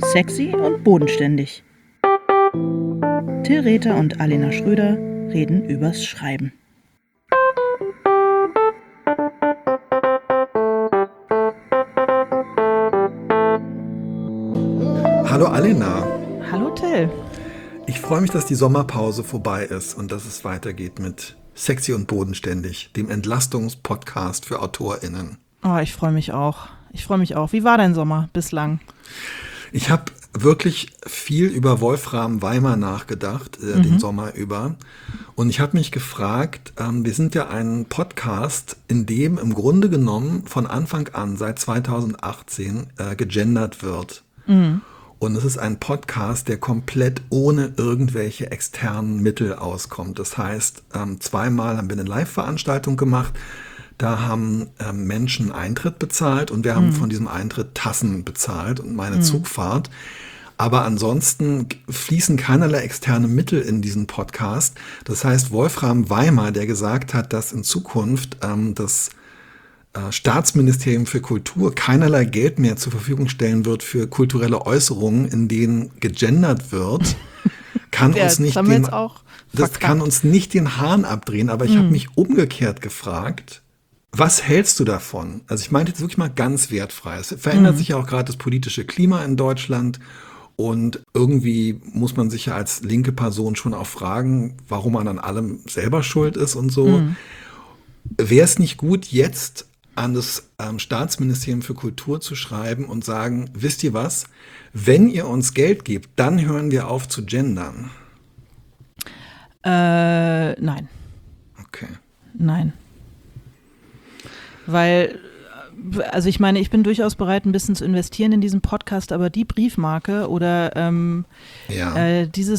Sexy und bodenständig. Till Rether und Alena Schröder reden übers Schreiben. Hallo Alena. Hallo Till. Ich freue mich, dass die Sommerpause vorbei ist und dass es weitergeht mit Sexy und bodenständig, dem Entlastungspodcast für AutorInnen. Oh, ich freue mich auch. Wie war dein Sommer bislang? Ich habe wirklich viel über Wolfram Weimar nachgedacht, den Sommer über. Und ich habe mich gefragt, wir sind ja ein Podcast, in dem im Grunde genommen von Anfang an, seit 2018, gegendert wird. Mhm. Und es ist ein Podcast, der komplett ohne irgendwelche externen Mittel auskommt. Das heißt, zweimal haben wir eine Live-Veranstaltung gemacht. Da haben Menschen Eintritt bezahlt und wir haben von diesem Eintritt Tassen bezahlt und meine Zugfahrt. Aber ansonsten fließen keinerlei externe Mittel in diesen Podcast. Das heißt, Wolfram Weimar, der gesagt hat, dass in Zukunft das Staatsministerium für Kultur keinerlei Geld mehr zur Verfügung stellen wird für kulturelle Äußerungen, in denen gegendert wird, kann uns nicht den Hahn abdrehen. Aber ich habe mich umgekehrt gefragt, was hältst du davon? Also ich meinte jetzt wirklich mal ganz wertfrei. Es verändert sich ja auch gerade das politische Klima in Deutschland. Und irgendwie muss man sich ja als linke Person schon auch fragen, warum man an allem selber schuld ist und so. Wäre es nicht gut, jetzt an das Staatsministerium für Kultur zu schreiben und sagen, wisst ihr was, wenn ihr uns Geld gebt, dann hören wir auf zu gendern? Nein. Okay. Nein. Weil, also ich meine, ich bin durchaus bereit, ein bisschen zu investieren in diesen Podcast, aber die Briefmarke oder diese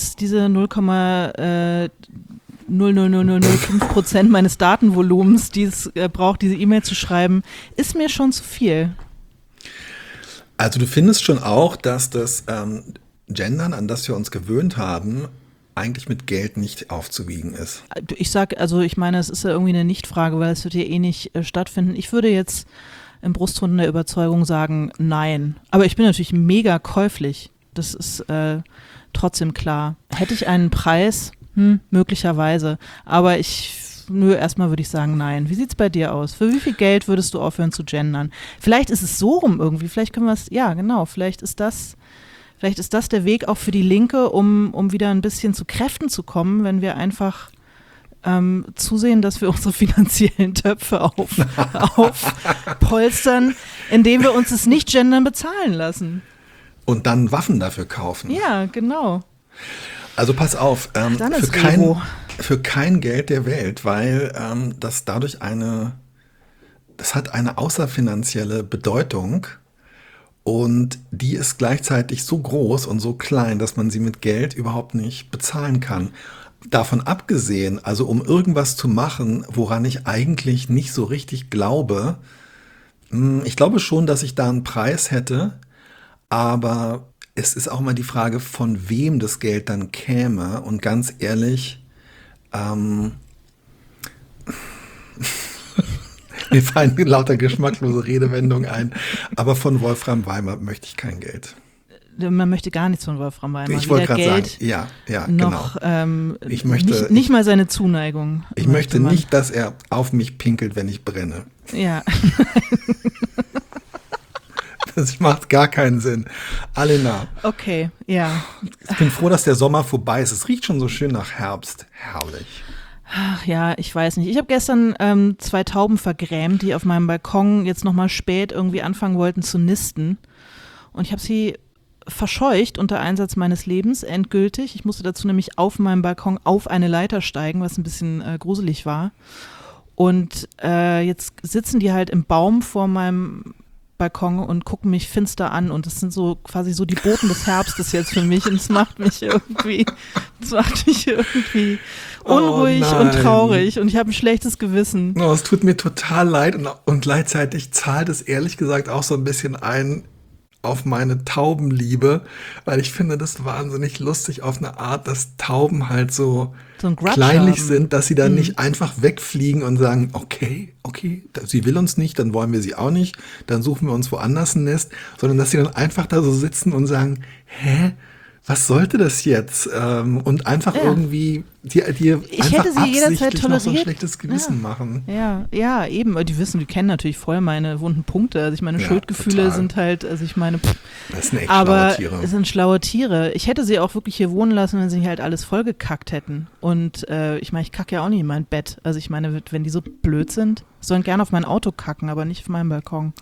0,00005% meines Datenvolumens, die es braucht, diese E-Mail zu schreiben, ist mir schon zu viel. Also du findest schon auch, dass das Gendern, an das wir uns gewöhnt haben, eigentlich mit Geld nicht aufzuwiegen ist. Ich meine, es ist ja irgendwie eine Nichtfrage, weil es wird ja eh nicht stattfinden. Ich würde jetzt im Brustton der Überzeugung sagen, nein. Aber ich bin natürlich mega käuflich. Das ist trotzdem klar. Hätte ich einen Preis? Möglicherweise. Aber erstmal würde ich sagen, nein. Wie sieht's bei dir aus? Für wie viel Geld würdest du aufhören zu gendern? Vielleicht ist es so rum irgendwie. Vielleicht können wir es, ja genau, vielleicht ist das der Weg auch für die Linke, um wieder ein bisschen zu Kräften zu kommen, wenn wir einfach zusehen, dass wir unsere finanziellen Töpfe aufpolstern, indem wir uns das Nicht-Gendern bezahlen lassen. Und dann Waffen dafür kaufen. Ja, genau. Also pass auf, für kein Geld der Welt, weil das hat eine außerfinanzielle Bedeutung. Und die ist gleichzeitig so groß und so klein, dass man sie mit Geld überhaupt nicht bezahlen kann. Davon abgesehen, also um irgendwas zu machen, woran ich eigentlich nicht so richtig glaube, ich glaube schon, dass ich da einen Preis hätte, aber es ist auch mal die Frage, von wem das Geld dann käme. Und ganz ehrlich, mir fallen lauter geschmacklose Redewendungen ein. Aber von Wolfram Weimar möchte ich kein Geld. Man möchte gar nichts von Wolfram Weimar. Ich wollte gerade sagen, ja, noch, genau. Ich möchte nicht mal seine Zuneigung. Ich möchte nicht, dass er auf mich pinkelt, wenn ich brenne. Ja. Das macht gar keinen Sinn. Alena. Okay, ja. Ich bin froh, dass der Sommer vorbei ist. Es riecht schon so schön nach Herbst. Herrlich. Ach ja, ich weiß nicht. Ich habe gestern 2 Tauben vergrämt, die auf meinem Balkon jetzt nochmal spät irgendwie anfangen wollten zu nisten. Und ich habe sie verscheucht unter Einsatz meines Lebens, endgültig. Ich musste dazu nämlich auf meinem Balkon auf eine Leiter steigen, was ein bisschen gruselig war. Und jetzt sitzen die halt im Baum vor meinem Balkon und gucken mich finster an und das sind so quasi so die Boten des Herbstes jetzt für mich und es macht mich irgendwie unruhig und traurig und ich habe ein schlechtes Gewissen. Oh, es tut mir total leid und gleichzeitig zahlt es ehrlich gesagt auch so ein bisschen ein auf meine Taubenliebe, weil ich finde das wahnsinnig lustig auf eine Art, dass Tauben halt so ein Grudge kleinlich haben. sind, dass sie dann nicht einfach wegfliegen und sagen, okay, sie will uns nicht, dann wollen wir sie auch nicht, dann suchen wir uns woanders ein Nest, sondern dass sie dann einfach da so sitzen und sagen, hä? Was sollte das jetzt? Und einfach irgendwie dir Ich einfach hätte sie jederzeit absichtlich noch so ein toleriert. schlechtes Gewissen machen. Ja, eben. Die kennen natürlich voll meine wunden Punkte. Also ich meine, Ja, Schuldgefühle total. sind halt, also ich meine, Das sind echt aber schlaue Tiere. es sind schlaue Tiere. Ich hätte sie auch wirklich hier wohnen lassen, wenn sie halt alles vollgekackt hätten. Und ich meine, ich kacke ja auch nicht in mein Bett. Also ich meine, wenn die so blöd sind, sollen gerne auf mein Auto kacken, aber nicht auf meinem Balkon.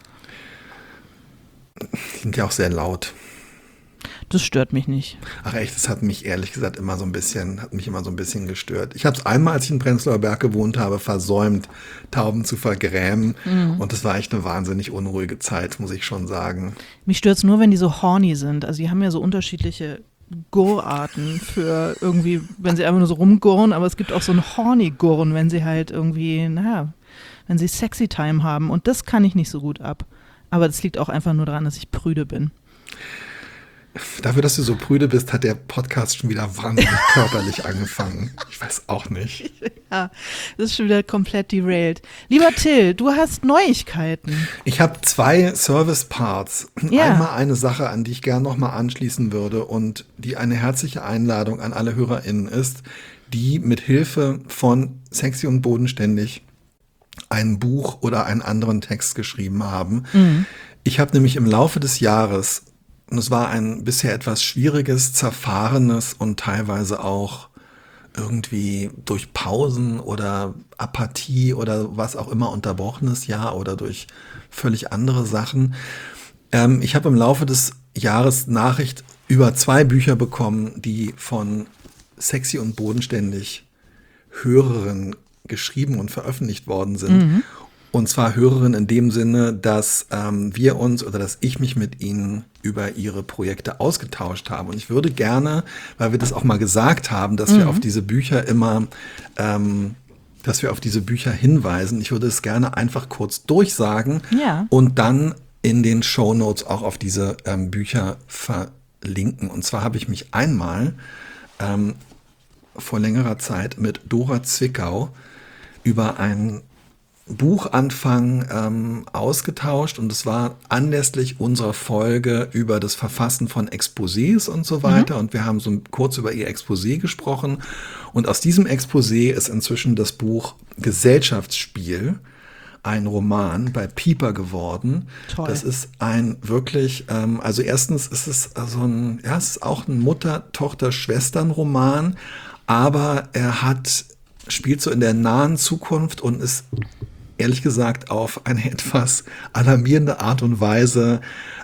Die sind ja auch sehr laut. Das stört mich nicht. Ach echt, das hat mich ehrlich gesagt immer so ein bisschen gestört. Ich habe es einmal, als ich in Prenzlauer Berg gewohnt habe, versäumt, Tauben zu vergrämen. Und das war echt eine wahnsinnig unruhige Zeit, muss ich schon sagen. Mich stört es nur, wenn die so horny sind. Also die haben ja so unterschiedliche Gurrarten für irgendwie, wenn sie einfach nur so rumgurren, aber es gibt auch so ein horny Gurren, wenn sie halt irgendwie, wenn sie Sexy Time haben. Und das kann ich nicht so gut ab. Aber das liegt auch einfach nur daran, dass ich prüde bin. Dafür, dass du so prüde bist, hat der Podcast schon wieder wahnsinnig körperlich angefangen. Ich weiß auch nicht. Ja, das ist schon wieder komplett derailed. Lieber Till, du hast Neuigkeiten. Ich habe 2 Service-Parts. Ja. Einmal eine Sache, an die ich gern nochmal anschließen würde und die eine herzliche Einladung an alle HörerInnen ist, die mit Hilfe von Sexy und Bodenständig ein Buch oder einen anderen Text geschrieben haben. Ich habe nämlich im Laufe des Jahres, und es war ein bisher etwas schwieriges, zerfahrenes und teilweise auch irgendwie durch Pausen oder Apathie oder was auch immer unterbrochenes Jahr oder durch völlig andere Sachen. Ich habe im Laufe des Jahres Nachricht über 2 Bücher bekommen, die von Sexy und Bodenständig Hörerinnen geschrieben und veröffentlicht worden sind. Und zwar Hörerinnen in dem Sinne, dass wir uns oder dass ich mich mit ihnen über ihre Projekte ausgetauscht habe. Und ich würde gerne, weil wir das auch mal gesagt haben, dass wir auf diese Bücher immer, dass wir auf diese Bücher hinweisen. Ich würde es gerne einfach kurz durchsagen und dann in den Shownotes auch auf diese Bücher verlinken. Und zwar habe ich mich einmal vor längerer Zeit mit Dora Zwickau über einen Buchanfang ausgetauscht und es war anlässlich unserer Folge über das Verfassen von Exposés und so weiter und wir haben so kurz über ihr Exposé gesprochen und aus diesem Exposé ist inzwischen das Buch Gesellschaftsspiel, ein Roman bei Piper geworden. Toll. Das ist ein wirklich, also erstens ist es so ein, ja, es ist auch ein Mutter-Tochter-Schwestern-Roman, aber spielt so in der nahen Zukunft und ist ehrlich gesagt auf eine etwas alarmierende Art und Weise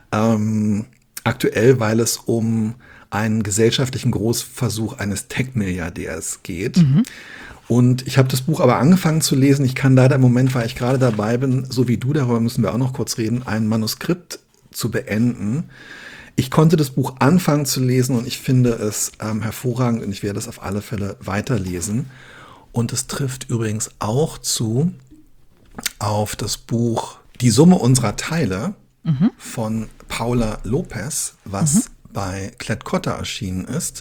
aktuell, weil es um einen gesellschaftlichen Großversuch eines Tech-Milliardärs geht. Und ich habe das Buch aber angefangen zu lesen. Ich kann leider im Moment, weil ich gerade dabei bin, so wie du, darüber müssen wir auch noch kurz reden, ein Manuskript zu beenden. Ich konnte das Buch anfangen zu lesen und ich finde es hervorragend und ich werde es auf alle Fälle weiterlesen. Und es trifft übrigens auch auf das Buch Die Summe unserer Teile von Paula Lopez, was bei Klett-Cotta erschienen ist.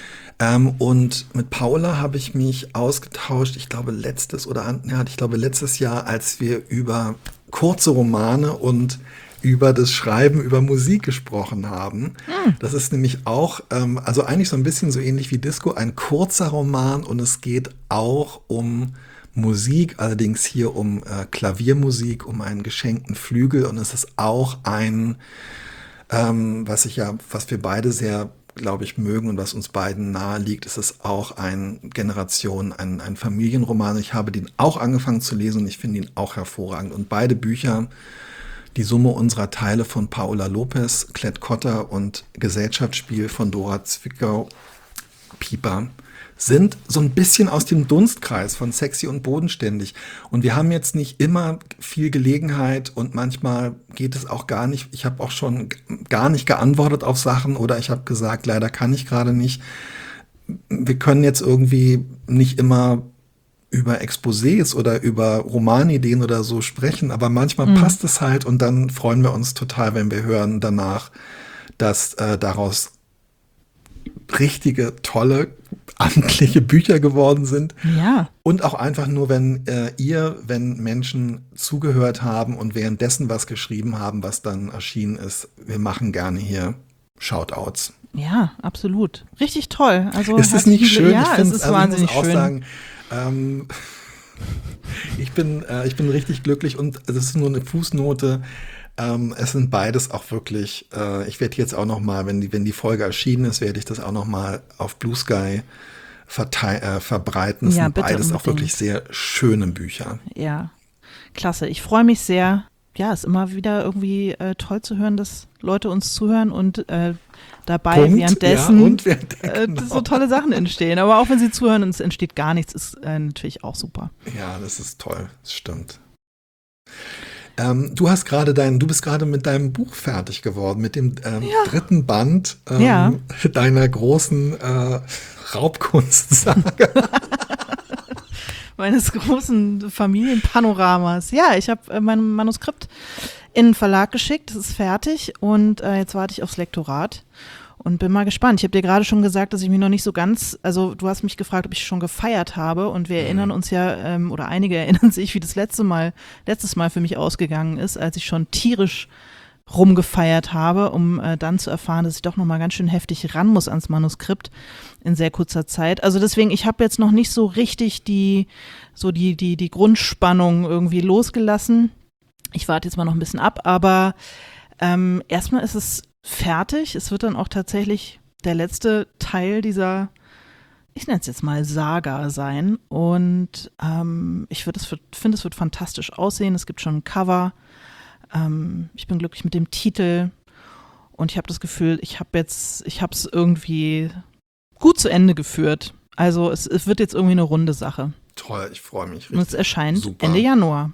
Und mit Paula habe ich mich ausgetauscht, ich glaube letztes Jahr, als wir über kurze Romane und über das Schreiben über Musik gesprochen haben. Das ist nämlich auch, also eigentlich so ein bisschen so ähnlich wie Disco, ein kurzer Roman und es geht auch um Musik, allerdings hier um Klaviermusik, um einen geschenkten Flügel und es ist auch ein, was wir beide sehr, glaube ich, mögen und was uns beiden nahe liegt, ist es auch ein Familienroman. Ich habe den auch angefangen zu lesen und ich finde ihn auch hervorragend. Und beide Bücher, Die Summe unserer Teile von Paula Lopez, Klett-Cotta und Gesellschaftsspiel von Dora Zwickau, Piper, sind so ein bisschen aus dem Dunstkreis von Sexy und Bodenständig. Und wir haben jetzt nicht immer viel Gelegenheit und manchmal geht es auch gar nicht. Ich habe auch schon gar nicht geantwortet auf Sachen oder ich habe gesagt, leider kann ich gerade nicht. Wir können jetzt irgendwie nicht immer über Exposés oder über Romanideen oder so sprechen, aber manchmal passt es halt und dann freuen wir uns total, wenn wir hören danach, dass daraus richtige, tolle, amtliche Bücher geworden sind. Ja. Und auch einfach nur, wenn wenn Menschen zugehört haben und währenddessen was geschrieben haben, was dann erschienen ist. Wir machen gerne hier Shoutouts. Ja, absolut. Richtig toll. Also ist es nicht schön? Ja, es ist wahnsinnig ich muss auch schön. sagen, ich bin richtig glücklich und es ist nur eine Fußnote. Es sind beides auch wirklich, ich werde jetzt auch noch mal, wenn die Folge erschienen ist, werde ich das auch noch mal auf Blue Sky verbreiten. Es sind beides unbedingt. auch wirklich sehr schöne Bücher. Ja, klasse. Ich freue mich sehr. Ja, ist immer wieder irgendwie toll zu hören, dass Leute uns zuhören und dabei währenddessen so tolle Sachen entstehen. Aber auch wenn sie zuhören und es entsteht gar nichts, ist natürlich auch super. Ja, das ist toll. Das stimmt. Du bist gerade mit deinem Buch fertig geworden, mit dem dritten Band deiner großen Raubkunstsaga. Meines großen Familienpanoramas. Ja, ich habe mein Manuskript in den Verlag geschickt, es ist fertig und jetzt warte ich aufs Lektorat und bin mal gespannt. Ich habe dir gerade schon gesagt, dass ich mich noch nicht so ganz, also du hast mich gefragt, ob ich schon gefeiert habe und wir erinnern uns ja, oder einige erinnern sich, wie das letztes Mal für mich ausgegangen ist, als ich schon tierisch rumgefeiert habe, um dann zu erfahren, dass ich doch nochmal ganz schön heftig ran muss ans Manuskript in sehr kurzer Zeit. Also deswegen, ich habe jetzt noch nicht so richtig die Grundspannung irgendwie losgelassen. Ich warte jetzt mal noch ein bisschen ab, aber erstmal ist es fertig. Es wird dann auch tatsächlich der letzte Teil dieser, ich nenne es jetzt mal Saga sein. Und ich finde, es wird fantastisch aussehen. Es gibt schon ein Cover. Ich bin glücklich mit dem Titel und ich habe das Gefühl, ich habe es irgendwie gut zu Ende geführt. Also es wird jetzt irgendwie eine runde Sache. Toll, ich freue mich richtig. Und es erscheint super. Ende Januar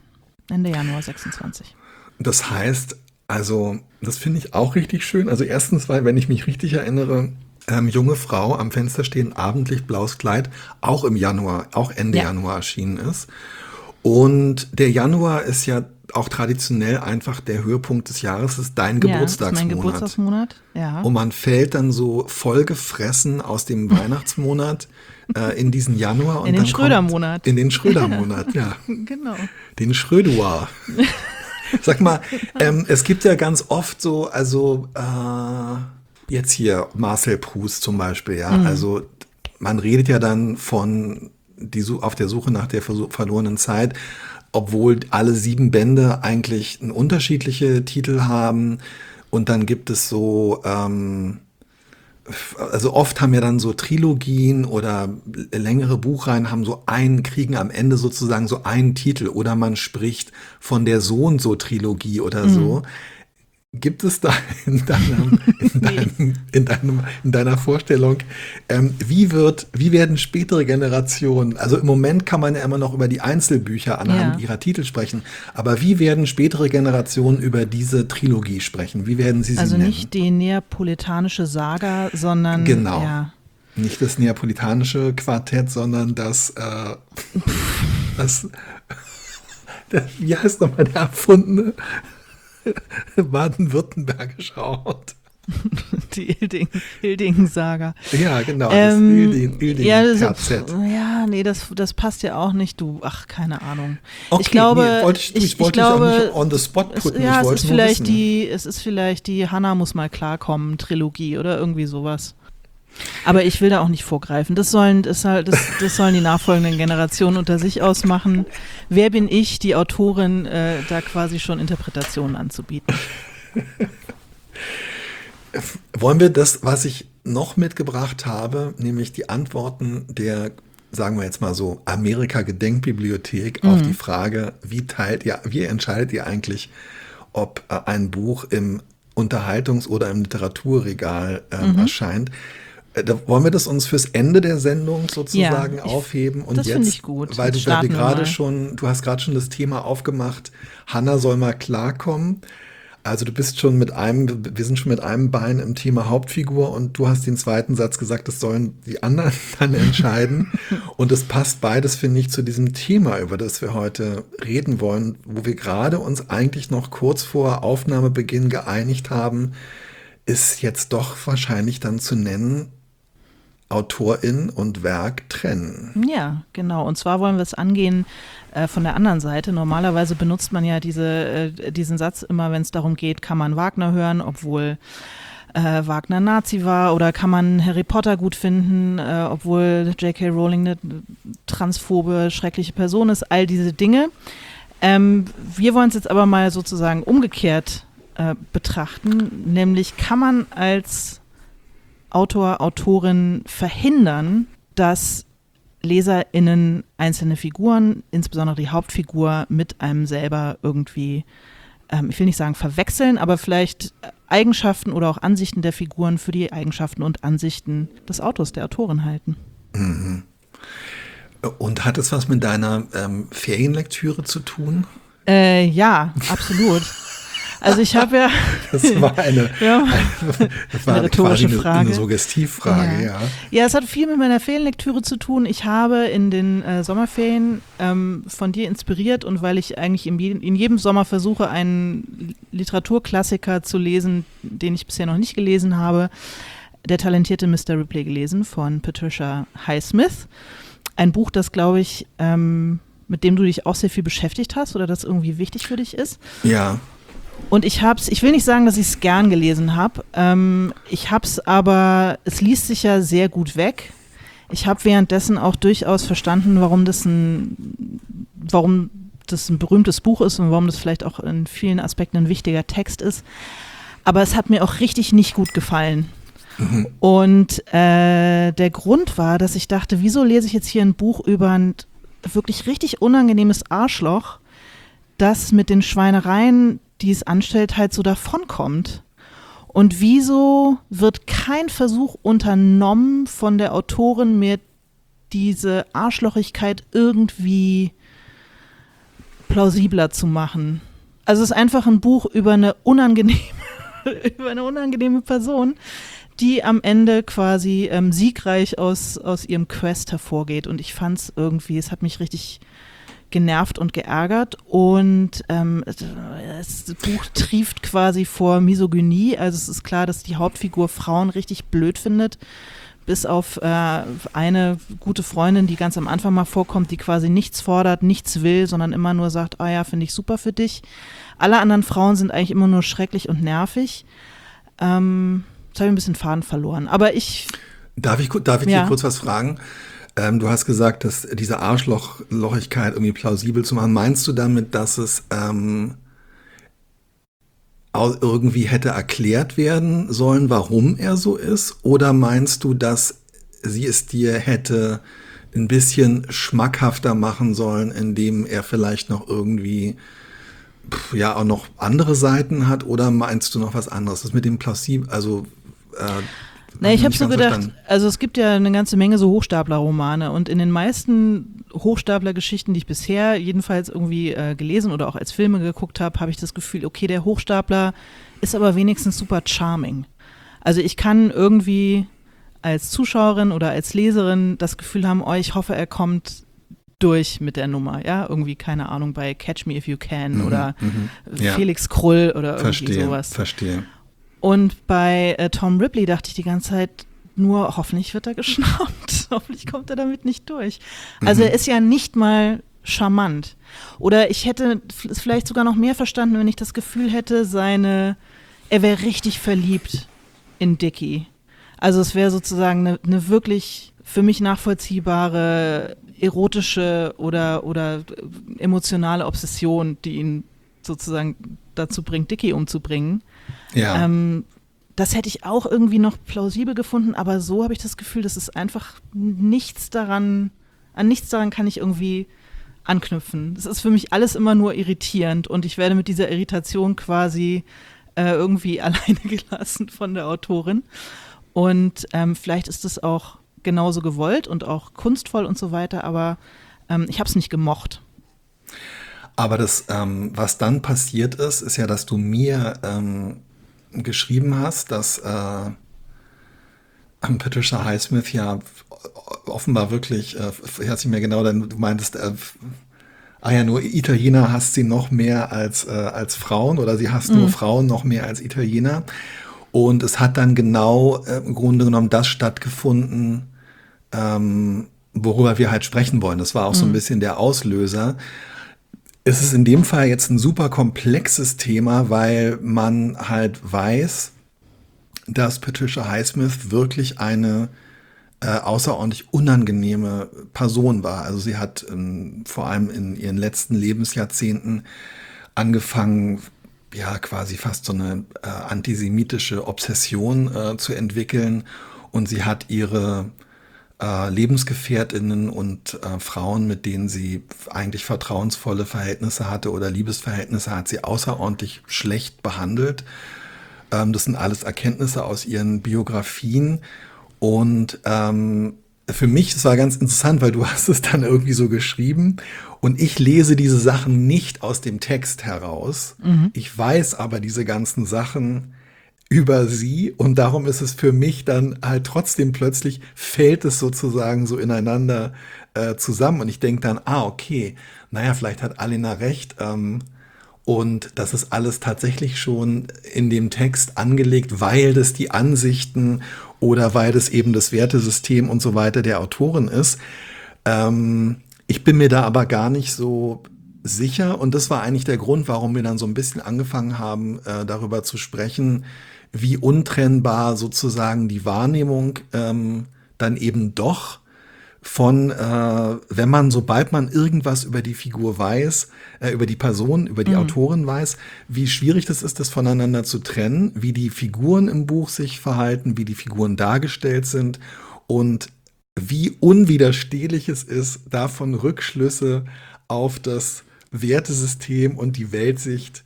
26. Das heißt, also das finde ich auch richtig schön. Also erstens, weil, wenn ich mich richtig erinnere, junge Frau am Fenster stehen, Abendlicht, blaues Kleid, auch im Januar, auch Ende Januar erschienen ist. Und der Januar ist ja auch traditionell einfach der Höhepunkt des Jahres, ist dein Geburtstagsmonat. Ja, das ist mein Geburtstagsmonat, ja. Und man fällt dann so vollgefressen aus dem Weihnachtsmonat in diesen Januar. Und in den Schröder-Monat. In den Schröder-Monat, ja. Genau. Den Schröduar. Sag mal, es gibt ja ganz oft so, also jetzt hier Marcel Proust zum Beispiel, ja. Also man redet ja dann von auf der Suche nach der verlorenen Zeit, obwohl alle 7 Bände eigentlich unterschiedliche Titel haben. Und dann gibt es so, also oft haben ja dann so Trilogien oder längere Buchreihen kriegen am Ende sozusagen so einen Titel oder man spricht von der so und so Trilogie oder so. Gibt es da in deiner Vorstellung, wie werden spätere Generationen, also im Moment kann man ja immer noch über die Einzelbücher anhand ihrer Titel sprechen, aber wie werden spätere Generationen über diese Trilogie sprechen? Wie werden sie nennen? Also nicht die neapolitanische Saga, sondern genau. Nicht das neapolitanische Quartett, sondern wie heißt nochmal der erfundene baden-württembergische Ort. Die Hilding-Saga. Ja, genau, das Hilding-KZ. Ja, nee, das passt ja auch nicht, du. Ach, keine Ahnung. Okay, ich glaube, ich wollte dich auch nicht on the spot putten. Es ist vielleicht die Hannah muss mal klarkommen Trilogie oder irgendwie sowas. Aber ich will da auch nicht vorgreifen. Das sollen die nachfolgenden Generationen unter sich ausmachen. Wer bin ich, die Autorin, da quasi schon Interpretationen anzubieten? Wollen wir das, was ich noch mitgebracht habe, nämlich die Antworten der, sagen wir jetzt mal so, Amerika-Gedenkbibliothek auf die Frage, wie entscheidet ihr eigentlich, ob ein Buch im Unterhaltungs- oder im Literaturregal erscheint? Wollen wir das uns fürs Ende der Sendung sozusagen aufheben? Und das finde ich gut. Weil du hast gerade schon das Thema aufgemacht, Hannah soll mal klarkommen. Also wir sind schon mit einem Bein im Thema Hauptfigur und du hast den zweiten Satz gesagt, das sollen die anderen dann entscheiden. Und es passt beides, finde ich, zu diesem Thema, über das wir heute reden wollen, wo wir gerade uns eigentlich noch kurz vor Aufnahmebeginn geeinigt haben, ist jetzt doch wahrscheinlich dann zu nennen, Autorin und Werk trennen. Ja, genau. Und zwar wollen wir es angehen von der anderen Seite. Normalerweise benutzt man ja diesen Satz immer, wenn es darum geht, kann man Wagner hören, obwohl Wagner Nazi war, oder kann man Harry Potter gut finden, obwohl J.K. Rowling eine transphobe, schreckliche Person ist, all diese Dinge. Wir wollen es jetzt aber mal sozusagen umgekehrt betrachten, nämlich kann man als Autor, Autorin verhindern, dass LeserInnen einzelne Figuren, insbesondere die Hauptfigur, mit einem selber irgendwie, ich will nicht sagen verwechseln, aber vielleicht Eigenschaften oder auch Ansichten der Figuren für die Eigenschaften und Ansichten des Autors, der Autorin halten. Mhm. Und hat es was mit deiner Ferienlektüre zu tun? Ja, absolut. Also ich habe ja... Das war eine rhetorische Frage. Eine Suggestivfrage, ja. Ja, es hat viel mit meiner Ferienlektüre zu tun. Ich habe in den Sommerferien von dir inspiriert, und weil ich eigentlich in jedem Sommer versuche, einen Literaturklassiker zu lesen, den ich bisher noch nicht gelesen habe, Der talentierte Mr. Ripley gelesen von Patricia Highsmith. Ein Buch, das, glaube ich, mit dem du dich auch sehr viel beschäftigt hast oder das irgendwie wichtig für dich ist. Ja. Und ich will nicht sagen, dass ich es gern gelesen habe. Ich habe es aber, es liest sich ja sehr gut weg. Ich habe währenddessen auch durchaus verstanden, warum das ein berühmtes Buch ist und warum das vielleicht auch in vielen Aspekten ein wichtiger Text ist. Aber es hat mir auch richtig nicht gut gefallen. Mhm. Und der Grund war, dass ich dachte, wieso lese ich jetzt hier ein Buch über ein wirklich richtig unangenehmes Arschloch, das mit den Schweinereien, die es anstellt, halt so davonkommt. Und wieso wird kein Versuch unternommen von der Autorin, mir diese Arschlochigkeit irgendwie plausibler zu machen? Also es ist einfach ein Buch über eine unangenehme Person, die am Ende quasi siegreich aus ihrem Quest hervorgeht. Und ich fand es irgendwie, es hat mich richtig genervt und geärgert, und das Buch trieft quasi vor Misogynie. Also es ist klar, dass die Hauptfigur Frauen richtig blöd findet, bis auf eine gute Freundin, die ganz am Anfang mal vorkommt, die quasi nichts fordert, nichts will, sondern immer nur sagt, ah ja, finde ich super für dich. Alle anderen Frauen sind eigentlich immer nur schrecklich und nervig. Jetzt habe ich ein bisschen Faden verloren. Aber Darf ich dir kurz was fragen? Du hast gesagt, dass diese Arschlochigkeit irgendwie plausibel zu machen. Meinst du damit, dass es irgendwie hätte erklärt werden sollen, warum er so ist? Oder meinst du, dass sie es dir hätte ein bisschen schmackhafter machen sollen, indem er vielleicht noch irgendwie auch noch andere Seiten hat? Oder meinst du noch was anderes? Das mit dem plausibel, also ich habe so gedacht, also es gibt ja eine ganze Menge so Hochstapler-Romane, und in den meisten Hochstapler-Geschichten, die ich bisher jedenfalls irgendwie gelesen oder auch als Filme geguckt habe, habe ich das Gefühl, okay, der Hochstapler ist aber wenigstens super charming. Also ich kann irgendwie als Zuschauerin oder als Leserin das Gefühl haben, ich hoffe, er kommt durch mit der Nummer, ja, irgendwie, keine Ahnung, bei Catch Me If You Can oder Felix Krull oder irgendwie sowas. Verstehe. Und bei Tom Ripley dachte ich die ganze Zeit nur, hoffentlich wird er geschnappt, hoffentlich kommt er damit nicht durch. Also er ist ja nicht mal charmant. Oder ich hätte es vielleicht sogar noch mehr verstanden, wenn ich das Gefühl hätte, er wäre richtig verliebt in Dickie. Also es wäre sozusagen eine wirklich für mich nachvollziehbare erotische oder emotionale Obsession, die ihn sozusagen dazu bringt, Dickie umzubringen. Ja. Das hätte ich auch irgendwie noch plausibel gefunden, aber so habe ich das Gefühl, dass es einfach an nichts daran kann ich irgendwie anknüpfen. Das ist für mich alles immer nur irritierend, und ich werde mit dieser Irritation quasi irgendwie alleine gelassen von der Autorin. Und vielleicht ist es auch genauso gewollt und auch kunstvoll und so weiter, aber ich habe es nicht gemocht. Aber das, was dann passiert ist, ist ja, dass du mir geschrieben hast, dass Patricia Highsmith ja offenbar wirklich, ich weiß nicht mehr genau, du meintest, ja, nur Italiener hasst sie noch mehr als Frauen oder sie hasst nur Frauen noch mehr als Italiener. Und es hat dann genau im Grunde genommen das stattgefunden, worüber wir halt sprechen wollen. Das war auch so ein bisschen der Auslöser. Es ist in dem Fall jetzt ein super komplexes Thema, weil man halt weiß, dass Patricia Highsmith wirklich eine außerordentlich unangenehme Person war. Also sie hat vor allem in ihren letzten Lebensjahrzehnten angefangen, ja quasi fast so eine antisemitische Obsession zu entwickeln. Und sie hat ihre Lebensgefährtinnen und Frauen, mit denen sie eigentlich vertrauensvolle Verhältnisse hatte oder Liebesverhältnisse, hat sie außerordentlich schlecht behandelt. Das sind alles Erkenntnisse aus ihren Biografien. Und für mich, das war ganz interessant, weil du hast es dann irgendwie so geschrieben und ich lese diese Sachen nicht aus dem Text heraus. Ich weiß aber diese ganzen Sachen über sie und darum ist es für mich dann halt trotzdem plötzlich fällt es sozusagen so ineinander zusammen und ich denke dann, okay, naja, vielleicht hat Alena recht, und das ist alles tatsächlich schon in dem Text angelegt, weil das die Ansichten oder weil das eben das Wertesystem und so weiter der Autorin ist. Ich bin mir da aber gar nicht so sicher und das war eigentlich der Grund, warum wir dann so ein bisschen angefangen haben, darüber zu sprechen, wie untrennbar sozusagen die Wahrnehmung dann eben doch von, sobald man irgendwas über die Figur weiß, über die Person, über die Autorin weiß, wie schwierig das ist, das voneinander zu trennen, wie die Figuren im Buch sich verhalten, wie die Figuren dargestellt sind und wie unwiderstehlich es ist, davon Rückschlüsse auf das Wertesystem und die Weltsicht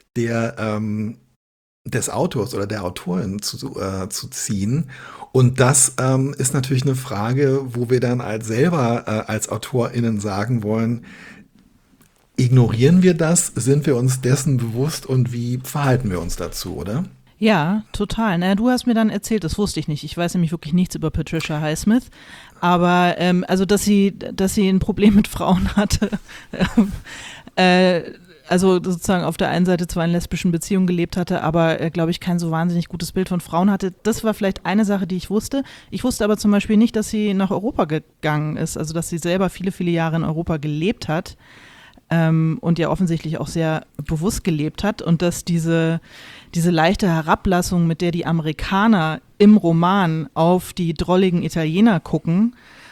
des Autors oder der Autorin zu ziehen. Und das ist natürlich eine Frage, wo wir dann als AutorInnen sagen wollen, ignorieren wir das? Sind wir uns dessen bewusst und wie verhalten wir uns dazu, oder? Ja, total. Naja, du hast mir dann erzählt, das wusste ich nicht. Ich weiß nämlich wirklich nichts über Patricia Highsmith. Aber also, dass sie ein Problem mit Frauen hatte, also sozusagen auf der einen Seite zwar in lesbischen Beziehungen gelebt hatte, aber glaube ich kein so wahnsinnig gutes Bild von Frauen hatte. Das war vielleicht eine Sache, die ich wusste. Ich wusste aber zum Beispiel nicht, dass sie nach Europa gegangen ist, also dass sie selber viele, viele Jahre in Europa gelebt hat und ja offensichtlich auch sehr bewusst gelebt hat und dass diese leichte Herablassung, mit der die Amerikaner im Roman auf die drolligen Italiener gucken,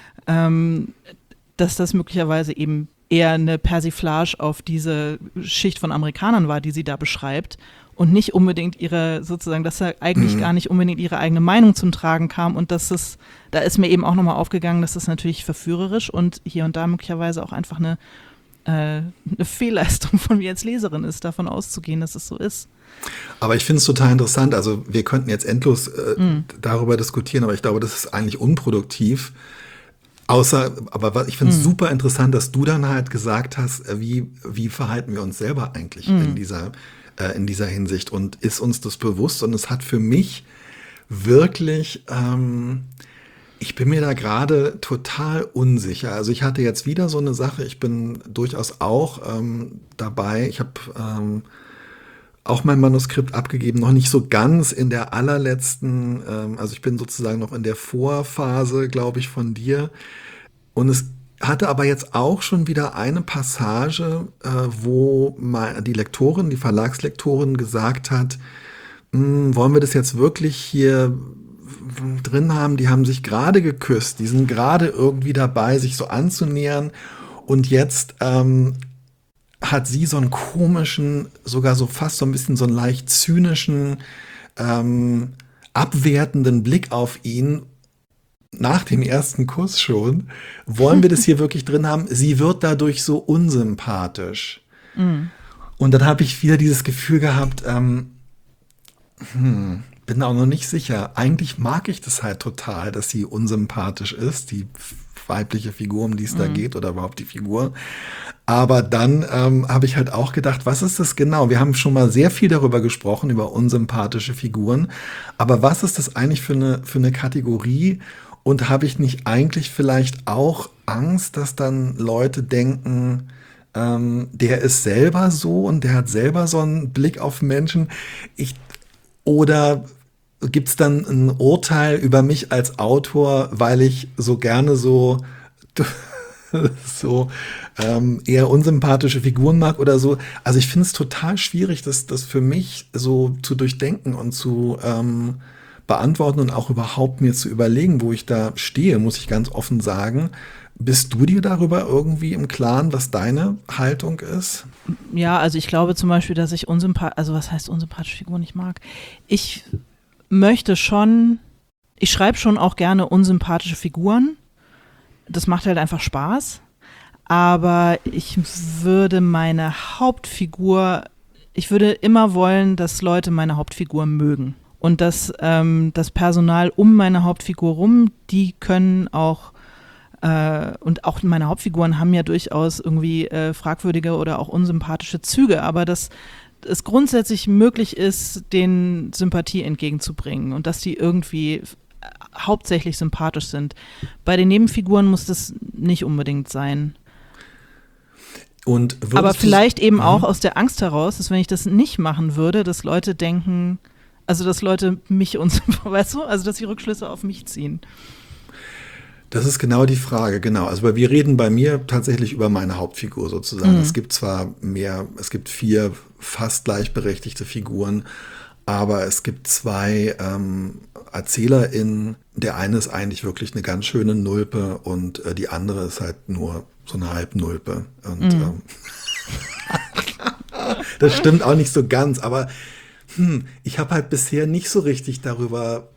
dass das möglicherweise eben eher eine Persiflage auf diese Schicht von Amerikanern war, die sie da beschreibt und nicht unbedingt dass da eigentlich gar nicht unbedingt ihre eigene Meinung zum Tragen kam und da ist mir eben auch nochmal aufgegangen, dass das natürlich verführerisch und hier und da möglicherweise auch einfach eine Fehlleistung von mir als Leserin ist, davon auszugehen, dass es so ist. Aber ich finde es total interessant, also wir könnten jetzt endlos darüber diskutieren, aber ich glaube, das ist eigentlich unproduktiv. Aber ich finde es super interessant, dass du dann halt gesagt hast, wie verhalten wir uns selber eigentlich in dieser Hinsicht und ist uns das bewusst? Und es hat für mich wirklich, ich bin mir da gerade total unsicher. Also ich hatte jetzt wieder so eine Sache, ich bin durchaus auch dabei, ich habe auch mein Manuskript abgegeben, noch nicht so ganz in der allerletzten, also ich bin sozusagen noch in der Vorphase, glaube ich, von dir. Und es hatte aber jetzt auch schon wieder eine Passage, wo die Verlagslektorin gesagt hat, wollen wir das jetzt wirklich hier drin haben? Die haben sich gerade geküsst, die sind gerade irgendwie dabei, sich so anzunähern und jetzt hat sie so einen komischen, sogar so fast so ein bisschen so einen leicht zynischen, abwertenden Blick auf ihn nach dem ersten Kuss schon. Wollen wir das hier wirklich drin haben? Sie wird dadurch so unsympathisch. Und dann habe ich wieder dieses Gefühl gehabt, bin auch noch nicht sicher. Eigentlich mag ich das halt total, dass sie unsympathisch ist. Die weibliche Figur, um die es da geht, oder überhaupt die Figur. Aber dann habe ich halt auch gedacht, was ist das genau? Wir haben schon mal sehr viel darüber gesprochen, über unsympathische Figuren. Aber was ist das eigentlich für eine Kategorie? Und habe ich nicht eigentlich vielleicht auch Angst, dass dann Leute denken, der ist selber so und der hat selber so einen Blick auf Menschen? Oder gibt es dann ein Urteil über mich als Autor, weil ich so gerne so eher unsympathische Figuren mag oder so? Also ich finde es total schwierig, das für mich so zu durchdenken und zu beantworten und auch überhaupt mir zu überlegen, wo ich da stehe, muss ich ganz offen sagen. Bist du dir darüber irgendwie im Klaren, was deine Haltung ist? Ja, also ich glaube zum Beispiel, dass ich was heißt unsympathische Figuren nicht mag? Ich schreibe schon auch gerne unsympathische Figuren. Das macht halt einfach Spaß. Aber ich würde immer wollen, dass Leute meine Hauptfigur mögen. Und dass das Personal um meine Hauptfigur rum, die können auch und auch meine Hauptfiguren haben ja durchaus irgendwie fragwürdige oder auch unsympathische Züge, aber dass es grundsätzlich möglich ist, denen Sympathie entgegenzubringen und dass die irgendwie hauptsächlich sympathisch sind. Bei den Nebenfiguren muss das nicht unbedingt sein. Aber vielleicht eben auch aus der Angst heraus, dass wenn ich das nicht machen würde, dass Leute denken, also dass Leute mich weißt du, also dass sie Rückschlüsse auf mich ziehen. Das ist genau die Frage, genau. Also wir reden bei mir tatsächlich über meine Hauptfigur sozusagen. Es gibt zwar es gibt 4 fast gleichberechtigte Figuren, aber es gibt 2 ErzählerInnen. Der eine ist eigentlich wirklich eine ganz schöne Nulpe und die andere ist halt nur so eine Halbnulpe. Und das stimmt auch nicht so ganz, aber ich habe halt bisher nicht so richtig darüber.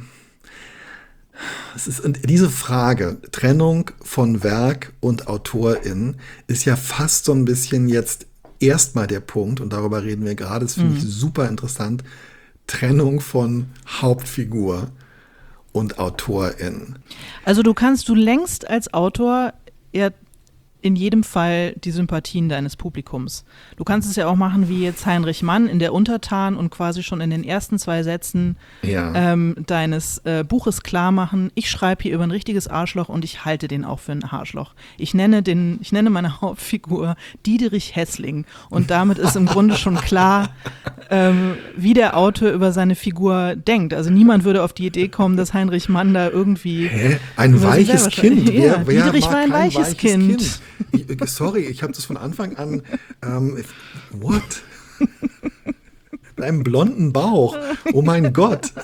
Und diese Frage, Trennung von Werk und Autorin, ist ja fast so ein bisschen jetzt erstmal der Punkt, und darüber reden wir gerade, das finde ich super interessant, Trennung von Hauptfigur und Autorin. Also du lenkst als Autor ja in jedem Fall die Sympathien deines Publikums. Du kannst es ja auch machen wie jetzt Heinrich Mann in Der Untertan und quasi schon in den ersten 2 Sätzen deines Buches klar machen, ich schreibe hier über ein richtiges Arschloch und ich halte den auch für ein Arschloch. Ich nenne meine Hauptfigur Diederich Hässling und damit ist im Grunde schon klar, wie der Autor über seine Figur denkt. Also niemand würde auf die Idee kommen, dass Heinrich Mann da irgendwie... Ein weiches Kind? Ja, Diederich war ein weiches Kind. Sorry, ich habe das von Anfang an. What? Mit einem blonden Bauch. Oh mein Gott.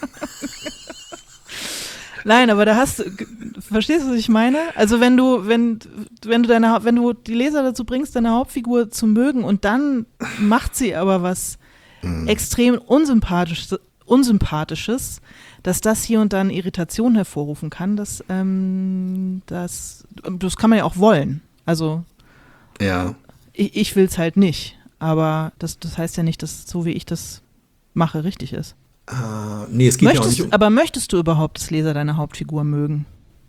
Nein, aber verstehst du, was ich meine? Also wenn du die Leser dazu bringst, deine Hauptfigur zu mögen und dann macht sie aber was extrem Unsympathisches, dass das hier und dann Irritation hervorrufen kann, das kann man ja auch wollen. Also ja. Ich will es halt nicht, aber das heißt ja nicht, dass so wie ich das mache, richtig ist. Nee, es geht ja auch nicht aber möchtest du überhaupt, dass Leser deine Hauptfigur mögen?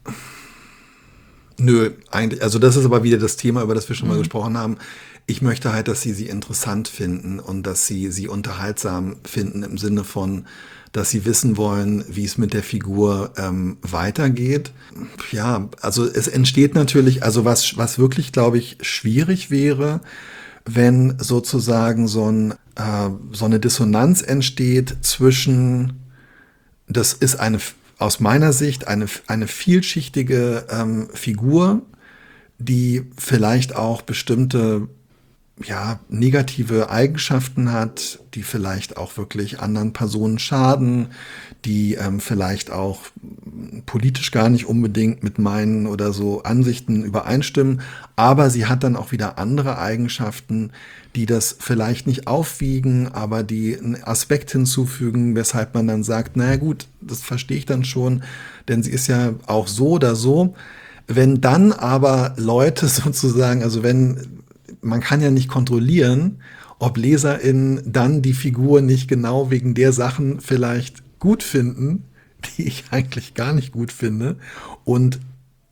Nö, eigentlich, also das ist aber wieder das Thema, über das wir schon mal gesprochen haben. Ich möchte halt, dass sie interessant finden und dass sie unterhaltsam finden im Sinne von, dass sie wissen wollen, wie es mit der Figur weitergeht. Ja, also es entsteht natürlich, also was wirklich, glaube ich, schwierig wäre, wenn sozusagen so eine Dissonanz entsteht zwischen, das ist aus meiner Sicht eine vielschichtige Figur, die vielleicht auch bestimmte negative Eigenschaften hat, die vielleicht auch wirklich anderen Personen schaden, die vielleicht auch politisch gar nicht unbedingt mit meinen oder so Ansichten übereinstimmen, aber sie hat dann auch wieder andere Eigenschaften, die das vielleicht nicht aufwiegen, aber die einen Aspekt hinzufügen, weshalb man dann sagt, naja gut, das verstehe ich dann schon, denn sie ist ja auch so oder so. Wenn dann aber Leute sozusagen, also man kann ja nicht kontrollieren, ob LeserInnen dann die Figur nicht genau wegen der Sachen vielleicht gut finden, die ich eigentlich gar nicht gut finde. Und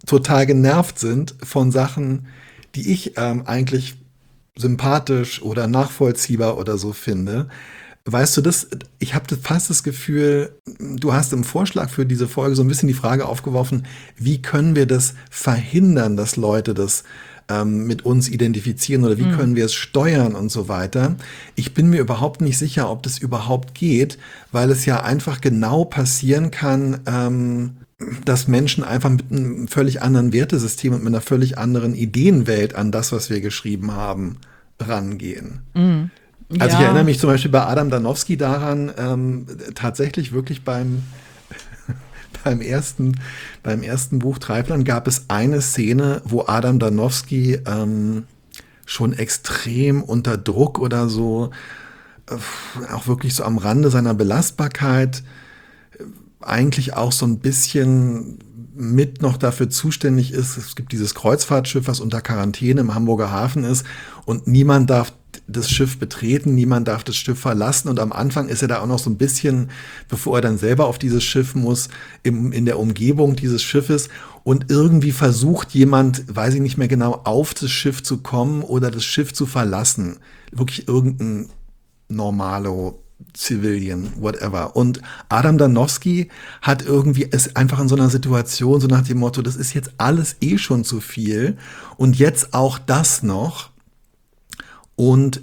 total genervt sind von Sachen, die ich eigentlich sympathisch oder nachvollziehbar oder so finde. Weißt du, ich habe fast das Gefühl, du hast im Vorschlag für diese Folge so ein bisschen die Frage aufgeworfen, wie können wir das verhindern, dass Leute das mit uns identifizieren oder wie können wir es steuern und so weiter. Ich bin mir überhaupt nicht sicher, ob das überhaupt geht, weil es ja einfach genau passieren kann, dass Menschen einfach mit einem völlig anderen Wertesystem und mit einer völlig anderen Ideenwelt an das, was wir geschrieben haben, rangehen. Also ich erinnere mich zum Beispiel bei Adam Danowski daran, tatsächlich wirklich beim ersten Buch Treibland gab es eine Szene, wo Adam Danowski schon extrem unter Druck oder so, auch wirklich so am Rande seiner Belastbarkeit, eigentlich auch so ein bisschen mit noch dafür zuständig ist. Es gibt dieses Kreuzfahrtschiff, was unter Quarantäne im Hamburger Hafen ist und niemand darf das Schiff betreten, niemand darf das Schiff verlassen und am Anfang ist er da auch noch so ein bisschen, bevor er dann selber auf dieses Schiff muss, in der Umgebung dieses Schiffes und irgendwie versucht jemand, weiß ich nicht mehr genau, auf das Schiff zu kommen oder das Schiff zu verlassen. Wirklich irgendein Normalo, Civilian, whatever. Und Adam Danowski ist einfach in so einer Situation, so nach dem Motto, das ist jetzt alles schon zu viel und jetzt auch das noch und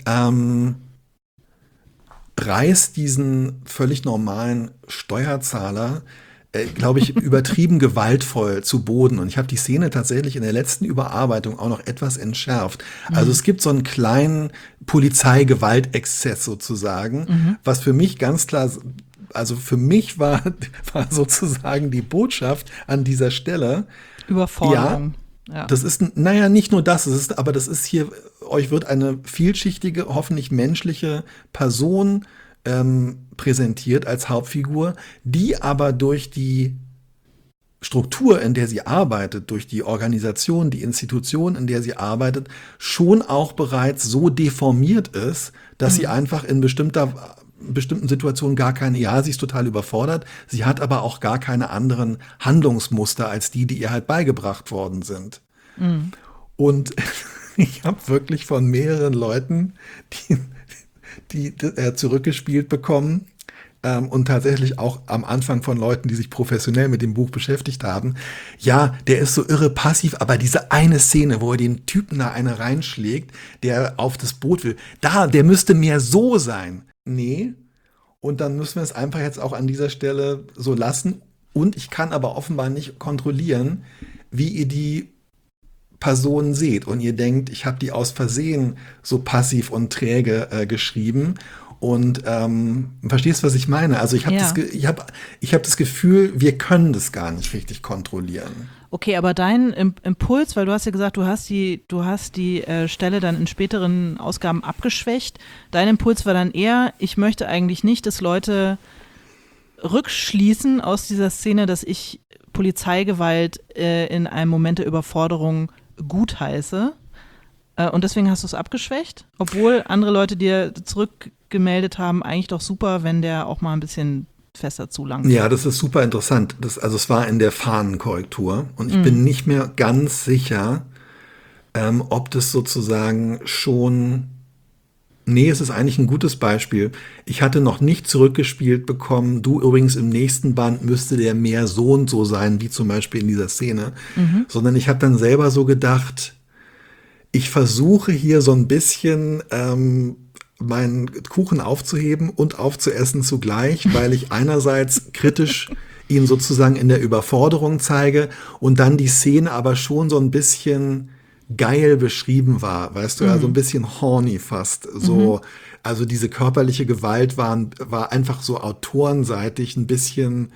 reißt diesen völlig normalen Steuerzahler, glaube ich, übertrieben gewaltvoll zu Boden. Und ich habe die Szene tatsächlich in der letzten Überarbeitung auch noch etwas entschärft. Also es gibt so einen kleinen Polizeigewaltexzess sozusagen, was für mich ganz klar, also für mich war sozusagen die Botschaft an dieser Stelle. Überforderung. Ja. Das ist, naja, nicht nur das, aber das ist hier, euch wird eine vielschichtige, hoffentlich menschliche Person präsentiert als Hauptfigur, die aber durch die Struktur, in der sie arbeitet, durch die Organisation, die Institution, in der sie arbeitet, schon auch bereits so deformiert ist, dass sie einfach in bestimmten Situationen sie ist total überfordert, sie hat aber auch gar keine anderen Handlungsmuster als die ihr halt beigebracht worden sind. Und ich habe wirklich von mehreren Leuten, die zurückgespielt bekommen und tatsächlich auch am Anfang von Leuten, die sich professionell mit dem Buch beschäftigt haben. Ja, der ist so irre passiv, aber diese eine Szene, wo er den Typen da eine reinschlägt, der auf das Boot will, der müsste mehr so sein. Nee, und dann müssen wir es einfach jetzt auch an dieser Stelle so lassen. Und ich kann aber offenbar nicht kontrollieren, wie ihr die Personen seht und ihr denkt, ich habe die aus Versehen so passiv und träge geschrieben und verstehst, was ich meine? Also ich habe hab das Gefühl, wir können das gar nicht richtig kontrollieren. Okay, aber dein Impuls, weil du hast ja gesagt, du hast die Stelle dann in späteren Ausgaben abgeschwächt. Dein Impuls war dann eher, ich möchte eigentlich nicht, dass Leute rückschließen aus dieser Szene, dass ich Polizeigewalt in einem Moment der Überforderung gutheiße. Und deswegen hast du es abgeschwächt, obwohl andere Leute dir zurückgemeldet haben, eigentlich doch super, wenn der auch mal ein bisschen fester zulangt. Ja, das ist super interessant. Es war in der Fahnenkorrektur und ich bin nicht mehr ganz sicher, ob das sozusagen schon. Nee, es ist eigentlich ein gutes Beispiel. Ich hatte noch nicht zurückgespielt bekommen, du übrigens im nächsten Band müsste der mehr so und so sein, wie zum Beispiel in dieser Szene. Sondern ich habe dann selber so gedacht, ich versuche hier so ein bisschen meinen Kuchen aufzuheben und aufzuessen zugleich, weil ich einerseits kritisch ihn sozusagen in der Überforderung zeige und dann die Szene aber schon so ein bisschen geil beschrieben war, weißt du, also ein bisschen horny fast, so, also diese körperliche Gewalt war einfach so autorenseitig ein bisschen,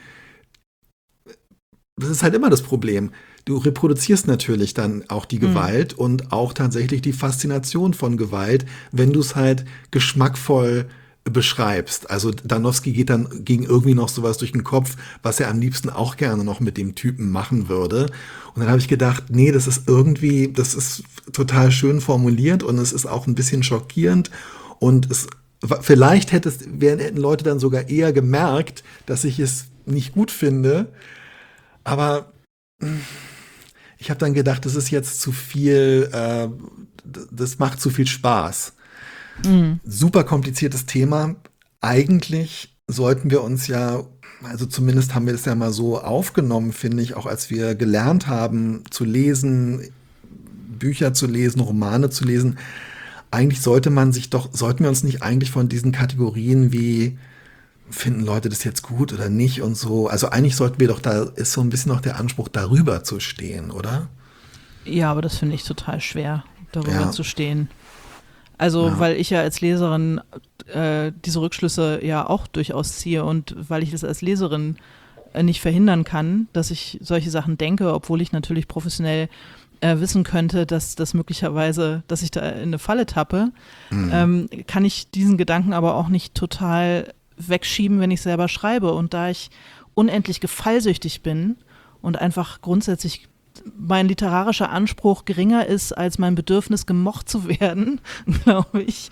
das ist halt immer das Problem. Du reproduzierst natürlich dann auch die Gewalt und auch tatsächlich die Faszination von Gewalt, wenn du es halt geschmackvoll beschreibst. Also Danowski ging irgendwie noch sowas durch den Kopf, was er am liebsten auch gerne noch mit dem Typen machen würde. Und dann habe ich gedacht, nee, das ist total schön formuliert und es ist auch ein bisschen schockierend und vielleicht hätten Leute dann sogar eher gemerkt, dass ich es nicht gut finde. Aber ich habe dann gedacht, das ist jetzt zu viel, das macht zu viel Spaß. Super kompliziertes Thema. Eigentlich sollten wir uns ja, also zumindest haben wir das ja mal so aufgenommen, finde ich, auch als wir gelernt haben zu lesen, Bücher zu lesen, Romane zu lesen. Eigentlich sollten wir uns nicht eigentlich von diesen Kategorien wie finden Leute das jetzt gut oder nicht und so. Also eigentlich sollten wir doch, da ist so ein bisschen noch der Anspruch, darüber zu stehen, oder? Ja, aber das finde ich total schwer, darüber Ja. zu stehen. Also, Ja. weil ich ja als Leserin diese Rückschlüsse ja auch durchaus ziehe und weil ich das als Leserin nicht verhindern kann, dass ich solche Sachen denke, obwohl ich natürlich professionell wissen könnte, dass das möglicherweise, dass ich da in eine Falle tappe, kann ich diesen Gedanken aber auch nicht total wegschieben, wenn ich selber schreibe. Und da ich unendlich gefallsüchtig bin und einfach grundsätzlich mein literarischer Anspruch geringer ist als mein Bedürfnis, gemocht zu werden, glaube ich,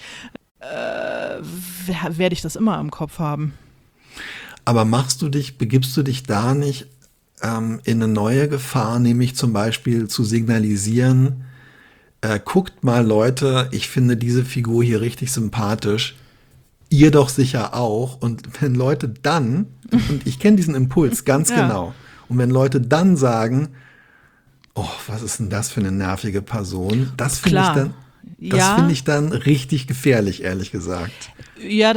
werde ich das immer im Kopf haben. Aber begibst du dich da nicht in eine neue Gefahr, nämlich zum Beispiel zu signalisieren, guckt mal Leute, ich finde diese Figur hier richtig sympathisch, ihr doch sicher auch. Und wenn Leute dann, und ich kenne diesen Impuls ganz Ja. genau, und wenn Leute dann sagen, oh, was ist denn das für eine nervige Person, das finde ich Klar. dann, das Ja. finde ich dann richtig gefährlich, ehrlich gesagt. Ja,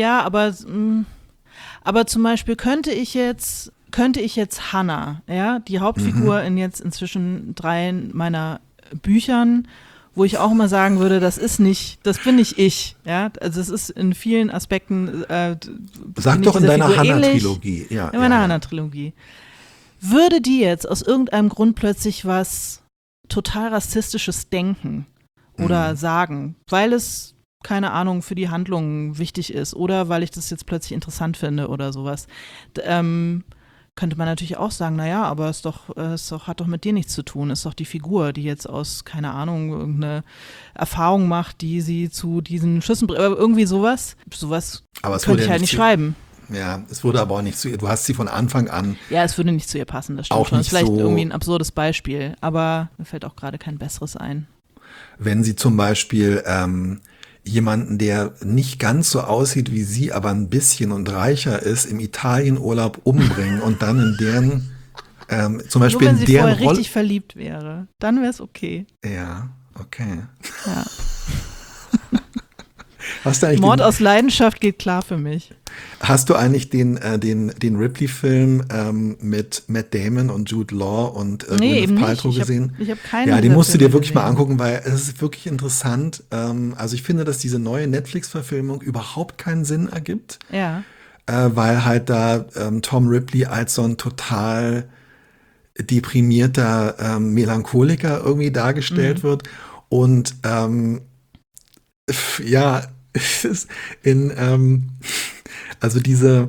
aber zum Beispiel könnte ich jetzt Hannah, ja, die Hauptfigur in jetzt inzwischen 3 meiner Büchern, wo ich auch mal sagen würde, das bin nicht ich, ja, also es ist in vielen Aspekten Sag doch in deiner Hannah-Trilogie. Ja, in meiner ja. Hannah-Trilogie. Würde die jetzt aus irgendeinem Grund plötzlich was total Rassistisches denken oder sagen, weil es, keine Ahnung, für die Handlung wichtig ist oder weil ich das jetzt plötzlich interessant finde oder sowas, könnte man natürlich auch sagen, naja, aber hat doch mit dir nichts zu tun. Ist doch die Figur, die jetzt aus, keine Ahnung, irgendeine Erfahrung macht, die sie zu diesen Schüssen bringt. Irgendwie sowas Aber es könnte wurde ich ja halt nicht schreiben. Ja, es wurde aber auch nicht zu ihr. Du hast sie von Anfang an. Ja, es würde nicht zu ihr passen, das stimmt Auch schon. Das nicht ist vielleicht so- irgendwie ein absurdes Beispiel, aber mir fällt auch gerade kein besseres ein. Wenn sie zum Beispiel jemanden, der nicht ganz so aussieht wie sie, aber ein bisschen und reicher ist, im Italienurlaub umbringen und dann in deren, zum Nur Beispiel wenn in sie deren vorher Rolle. richtig verliebt wäre, dann wäre es okay. Ja, okay. Ja. Hast du eigentlich Mord aus Leidenschaft geht klar für mich. Hast du eigentlich den Ripley-Film mit Matt Damon und Jude Law und Nee, eben Gwyneth nicht. Paltrow gesehen? Ich hab keinen Ja, den dieser musst du Filme dir wirklich mal gesehen. angucken, weil es ist wirklich interessant. Also ich finde, dass diese neue Netflix-Verfilmung überhaupt keinen Sinn ergibt, Ja. weil halt da Tom Ripley als so ein total deprimierter Melancholiker irgendwie dargestellt wird. Und ja, es ist also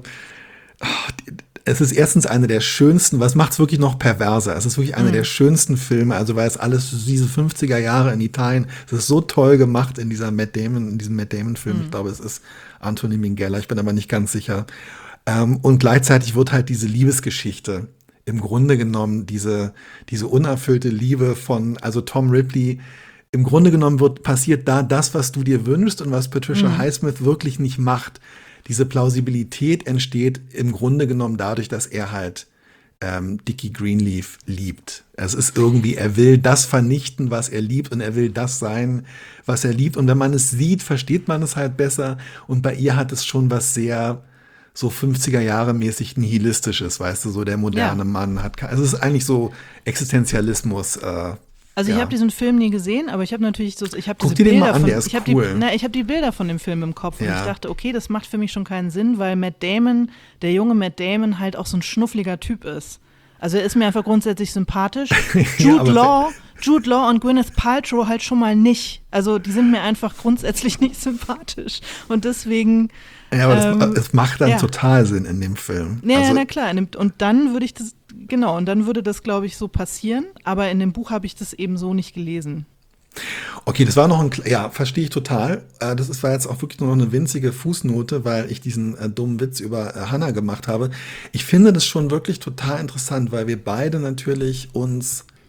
es ist erstens eine der schönsten, was macht es wirklich noch perverser? Es ist wirklich einer der schönsten Filme, also weil es alles diese 50er Jahre in Italien, es ist so toll gemacht in diesem Matt Damon-Film. Ich glaube, es ist Anthony Minghella, ich bin aber nicht ganz sicher. Und gleichzeitig wird halt diese Liebesgeschichte im Grunde genommen, diese unerfüllte Liebe von, also Tom Ripley, im Grunde genommen passiert da das, was du dir wünschst und was Patricia Highsmith wirklich nicht macht. Diese Plausibilität entsteht im Grunde genommen dadurch, dass er halt Dickie Greenleaf liebt. Es ist irgendwie, er will das vernichten, was er liebt und er will das sein, was er liebt. Und wenn man es sieht, versteht man es halt besser. Und bei ihr hat es schon was sehr so 50er Jahre mäßig nihilistisches, weißt du, so der moderne Ja. Mann hat, also es ist eigentlich so Existenzialismus. Also ich Ja. habe diesen Film nie gesehen, aber ich habe natürlich ich habe Guck diese dir den mal Bilder an, von, der ist ich habe cool. ich habe die Bilder von dem Film im Kopf und Ja. ich dachte, okay, das macht für mich schon keinen Sinn, weil Matt Damon, der junge Matt Damon halt auch so ein schnuffliger Typ ist. Also er ist mir einfach grundsätzlich sympathisch. Ja, aber- Jude Law und Gwyneth Paltrow halt schon mal nicht. Also die sind mir einfach grundsätzlich nicht sympathisch und deswegen Ja, aber es macht dann ja. total Sinn in dem Film. Ja, also, na klar. Und dann würde ich das, genau, und dann würde das, glaube ich, so passieren. Aber in dem Buch habe ich das eben so nicht gelesen. okay, das war noch ja, verstehe ich total. War jetzt auch wirklich nur noch eine winzige Fußnote, weil ich diesen dummen Witz über Hannah gemacht habe. Ich finde das schon wirklich total interessant, weil wir beide natürlich uns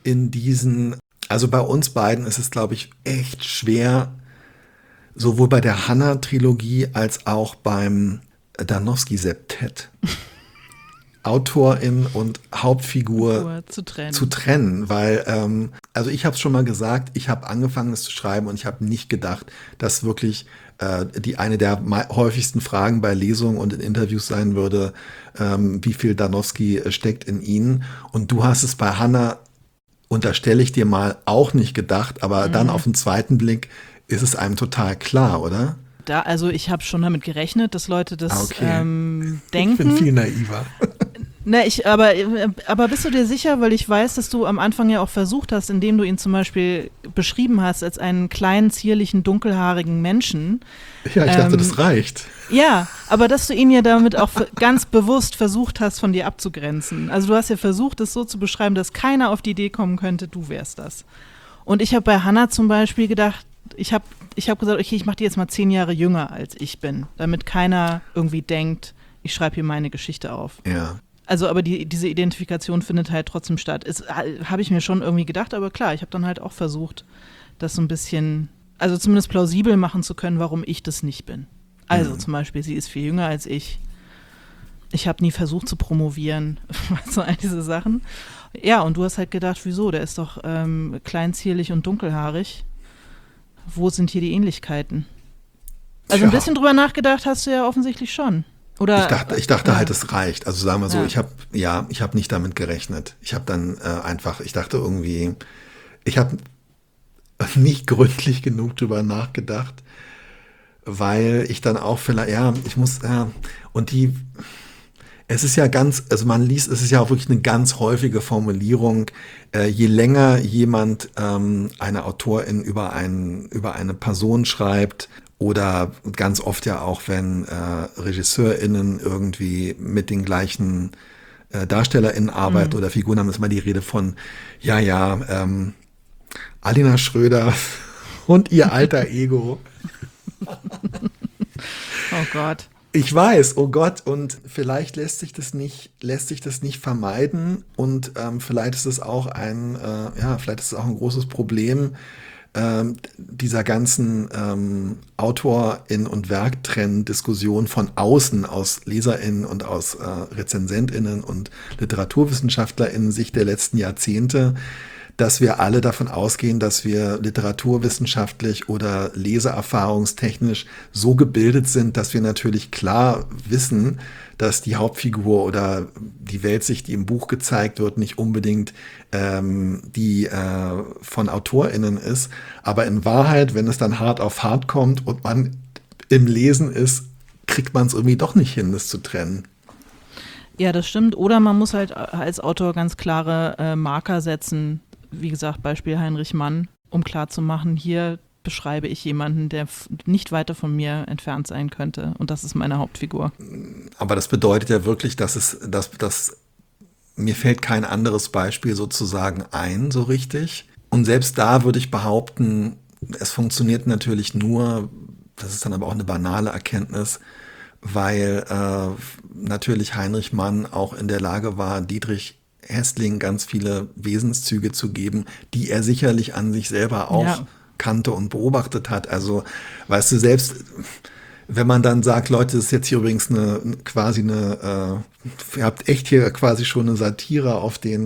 also bei uns beiden ist es, glaube ich, echt schwer, sowohl bei der Hannah-Trilogie als auch beim Danowski-Septett Autorin und Hauptfigur zu trennen, weil, also ich habe es schon mal gesagt, ich habe angefangen, es zu schreiben und ich habe nicht gedacht, dass wirklich eine der häufigsten Fragen bei Lesungen und in Interviews sein würde, wie viel Danowski steckt in ihnen. Und du hast es bei Hannah, unterstelle ich dir mal, auch nicht gedacht, aber dann auf den zweiten Blick ist es einem total klar, oder? Also ich habe schon damit gerechnet, dass Leute das denken. Ich bin viel naiver. Ne, aber bist du dir sicher, weil ich weiß, dass du am Anfang ja auch versucht hast, indem du ihn zum Beispiel beschrieben hast als einen kleinen, zierlichen, dunkelhaarigen Menschen. Ja, ich dachte, das reicht. Ja, aber dass du ihn ja damit auch ganz bewusst versucht hast, von dir abzugrenzen. Also du hast ja versucht, es so zu beschreiben, dass keiner auf die Idee kommen könnte, du wärst das. Und ich habe bei Hannah zum Beispiel gedacht, ich hab gesagt, okay, ich mache die jetzt mal 10 Jahre jünger, als ich bin, damit keiner irgendwie denkt, ich schreibe hier meine Geschichte auf. Ja. Also, aber diese Identifikation findet halt trotzdem statt. Habe ich mir schon irgendwie gedacht, aber klar, ich habe dann halt auch versucht, das so ein bisschen, also zumindest plausibel machen zu können, warum ich das nicht bin. Also zum Beispiel, sie ist viel jünger als ich. Ich habe nie versucht zu promovieren, so all diese Sachen. Ja, und du hast halt gedacht, wieso? Der ist doch kleinzierlich und dunkelhaarig. Wo sind hier die Ähnlichkeiten? Also ein bisschen drüber nachgedacht hast du ja offensichtlich schon. Oder, ich dachte halt, es reicht. Also sagen wir so, ich habe nicht damit gerechnet. Ich habe dann ich dachte irgendwie, ich habe nicht gründlich genug drüber nachgedacht, weil ich dann auch vielleicht, es ist ja also man liest, es ist ja auch wirklich eine ganz häufige Formulierung, je länger jemand eine Autorin über eine Person schreibt, oder ganz oft ja auch, wenn RegisseurInnen irgendwie mit den gleichen DarstellerInnen arbeiten oder Figuren haben, ist mal die Rede von, Alina Schröder und ihr alter Ego. Oh Gott. Ich weiß, oh Gott, und vielleicht lässt sich das nicht vermeiden und vielleicht ist es auch ein großes Problem dieser ganzen AutorInnen- und Werktrend-Diskussion von außen, aus LeserInnen und aus RezensentInnen und LiteraturwissenschaftlerInnen Sicht der letzten Jahrzehnte, dass wir alle davon ausgehen, dass wir literaturwissenschaftlich oder leseerfahrungstechnisch so gebildet sind, dass wir natürlich klar wissen, dass die Hauptfigur oder die Weltsicht, die im Buch gezeigt wird, nicht unbedingt die von AutorInnen ist. Aber in Wahrheit, wenn es dann hart auf hart kommt und man im Lesen ist, kriegt man es irgendwie doch nicht hin, das zu trennen. Ja, das stimmt. Oder man muss halt als Autor ganz klare Marker setzen. Wie gesagt, Beispiel Heinrich Mann, um klarzumachen, hier beschreibe ich jemanden, der nicht weiter von mir entfernt sein könnte. Und das ist meine Hauptfigur. Aber das bedeutet ja wirklich, dass mir fällt kein anderes Beispiel sozusagen ein, so richtig. Und selbst da würde ich behaupten, es funktioniert natürlich nur, das ist dann aber auch eine banale Erkenntnis, weil natürlich Heinrich Mann auch in der Lage war, Dietrich Hässling ganz viele Wesenszüge zu geben, die er sicherlich an sich selber auch kannte und beobachtet hat. Also, weißt du, selbst wenn man dann sagt, Leute, das ist jetzt hier übrigens ihr habt echt hier quasi schon eine Satire auf den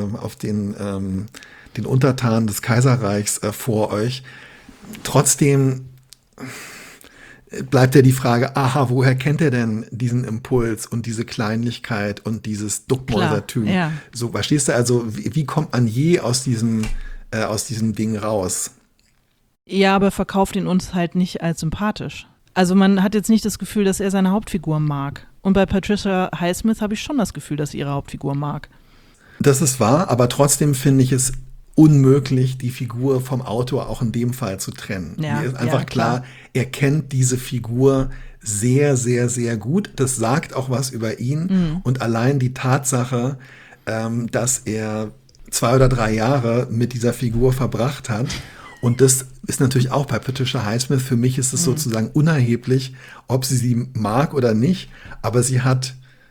Untertanen des Kaiserreichs vor euch. Trotzdem bleibt ja die Frage, woher kennt er denn diesen Impuls und diese Kleinlichkeit und dieses Duckmäusertum? Ja. So, verstehst du, also wie kommt man je aus diesem Ding raus? Ja, aber verkauft ihn uns halt nicht als sympathisch. Also man hat jetzt nicht das Gefühl, dass er seine Hauptfigur mag. Und bei Patricia Highsmith habe ich schon das Gefühl, dass sie ihre Hauptfigur mag. Das ist wahr, aber trotzdem finde ich es unmöglich, die Figur vom Autor auch in dem Fall zu trennen. Ja, Mir ist einfach klar, er kennt diese Figur sehr, sehr, sehr gut. Das sagt auch was über ihn. Und allein die Tatsache, dass er 2 oder 3 Jahre mit dieser Figur verbracht hat, und das ist natürlich auch bei Patricia Highsmith, für mich ist es sozusagen unerheblich, ob sie mag oder nicht, aber sie hat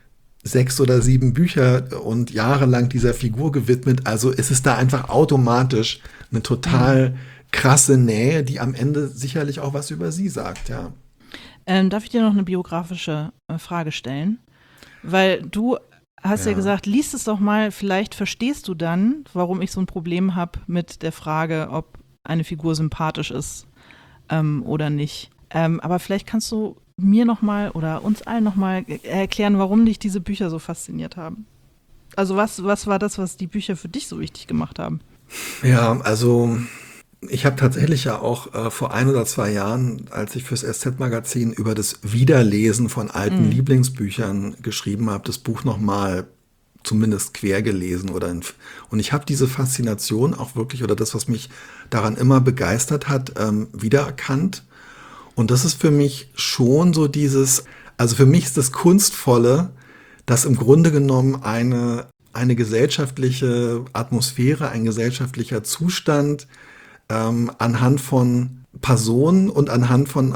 6 oder 7 Bücher und jahrelang dieser Figur gewidmet. Also es ist da einfach automatisch eine total krasse Nähe, die am Ende sicherlich auch was über sie sagt, ja. Darf ich dir noch eine biografische Frage stellen? Weil du hast ja gesagt, lies es doch mal, vielleicht verstehst du dann, warum ich so ein Problem habe mit der Frage, ob eine Figur sympathisch ist oder nicht. Aber vielleicht kannst du mir nochmal oder uns allen nochmal erklären, warum dich diese Bücher so fasziniert haben. Also was war das, was die Bücher für dich so wichtig gemacht haben? Ja, also ich habe tatsächlich ja auch vor 1 oder 2 Jahren, als ich fürs SZ-Magazin über das Wiederlesen von alten Lieblingsbüchern geschrieben habe, das Buch nochmal zumindest quer gelesen und ich habe diese Faszination auch wirklich oder das, was mich daran immer begeistert hat, wiedererkannt. Und das ist für mich schon so also für mich ist das Kunstvolle, dass im Grunde genommen eine gesellschaftliche Atmosphäre, ein gesellschaftlicher Zustand anhand von Personen und anhand von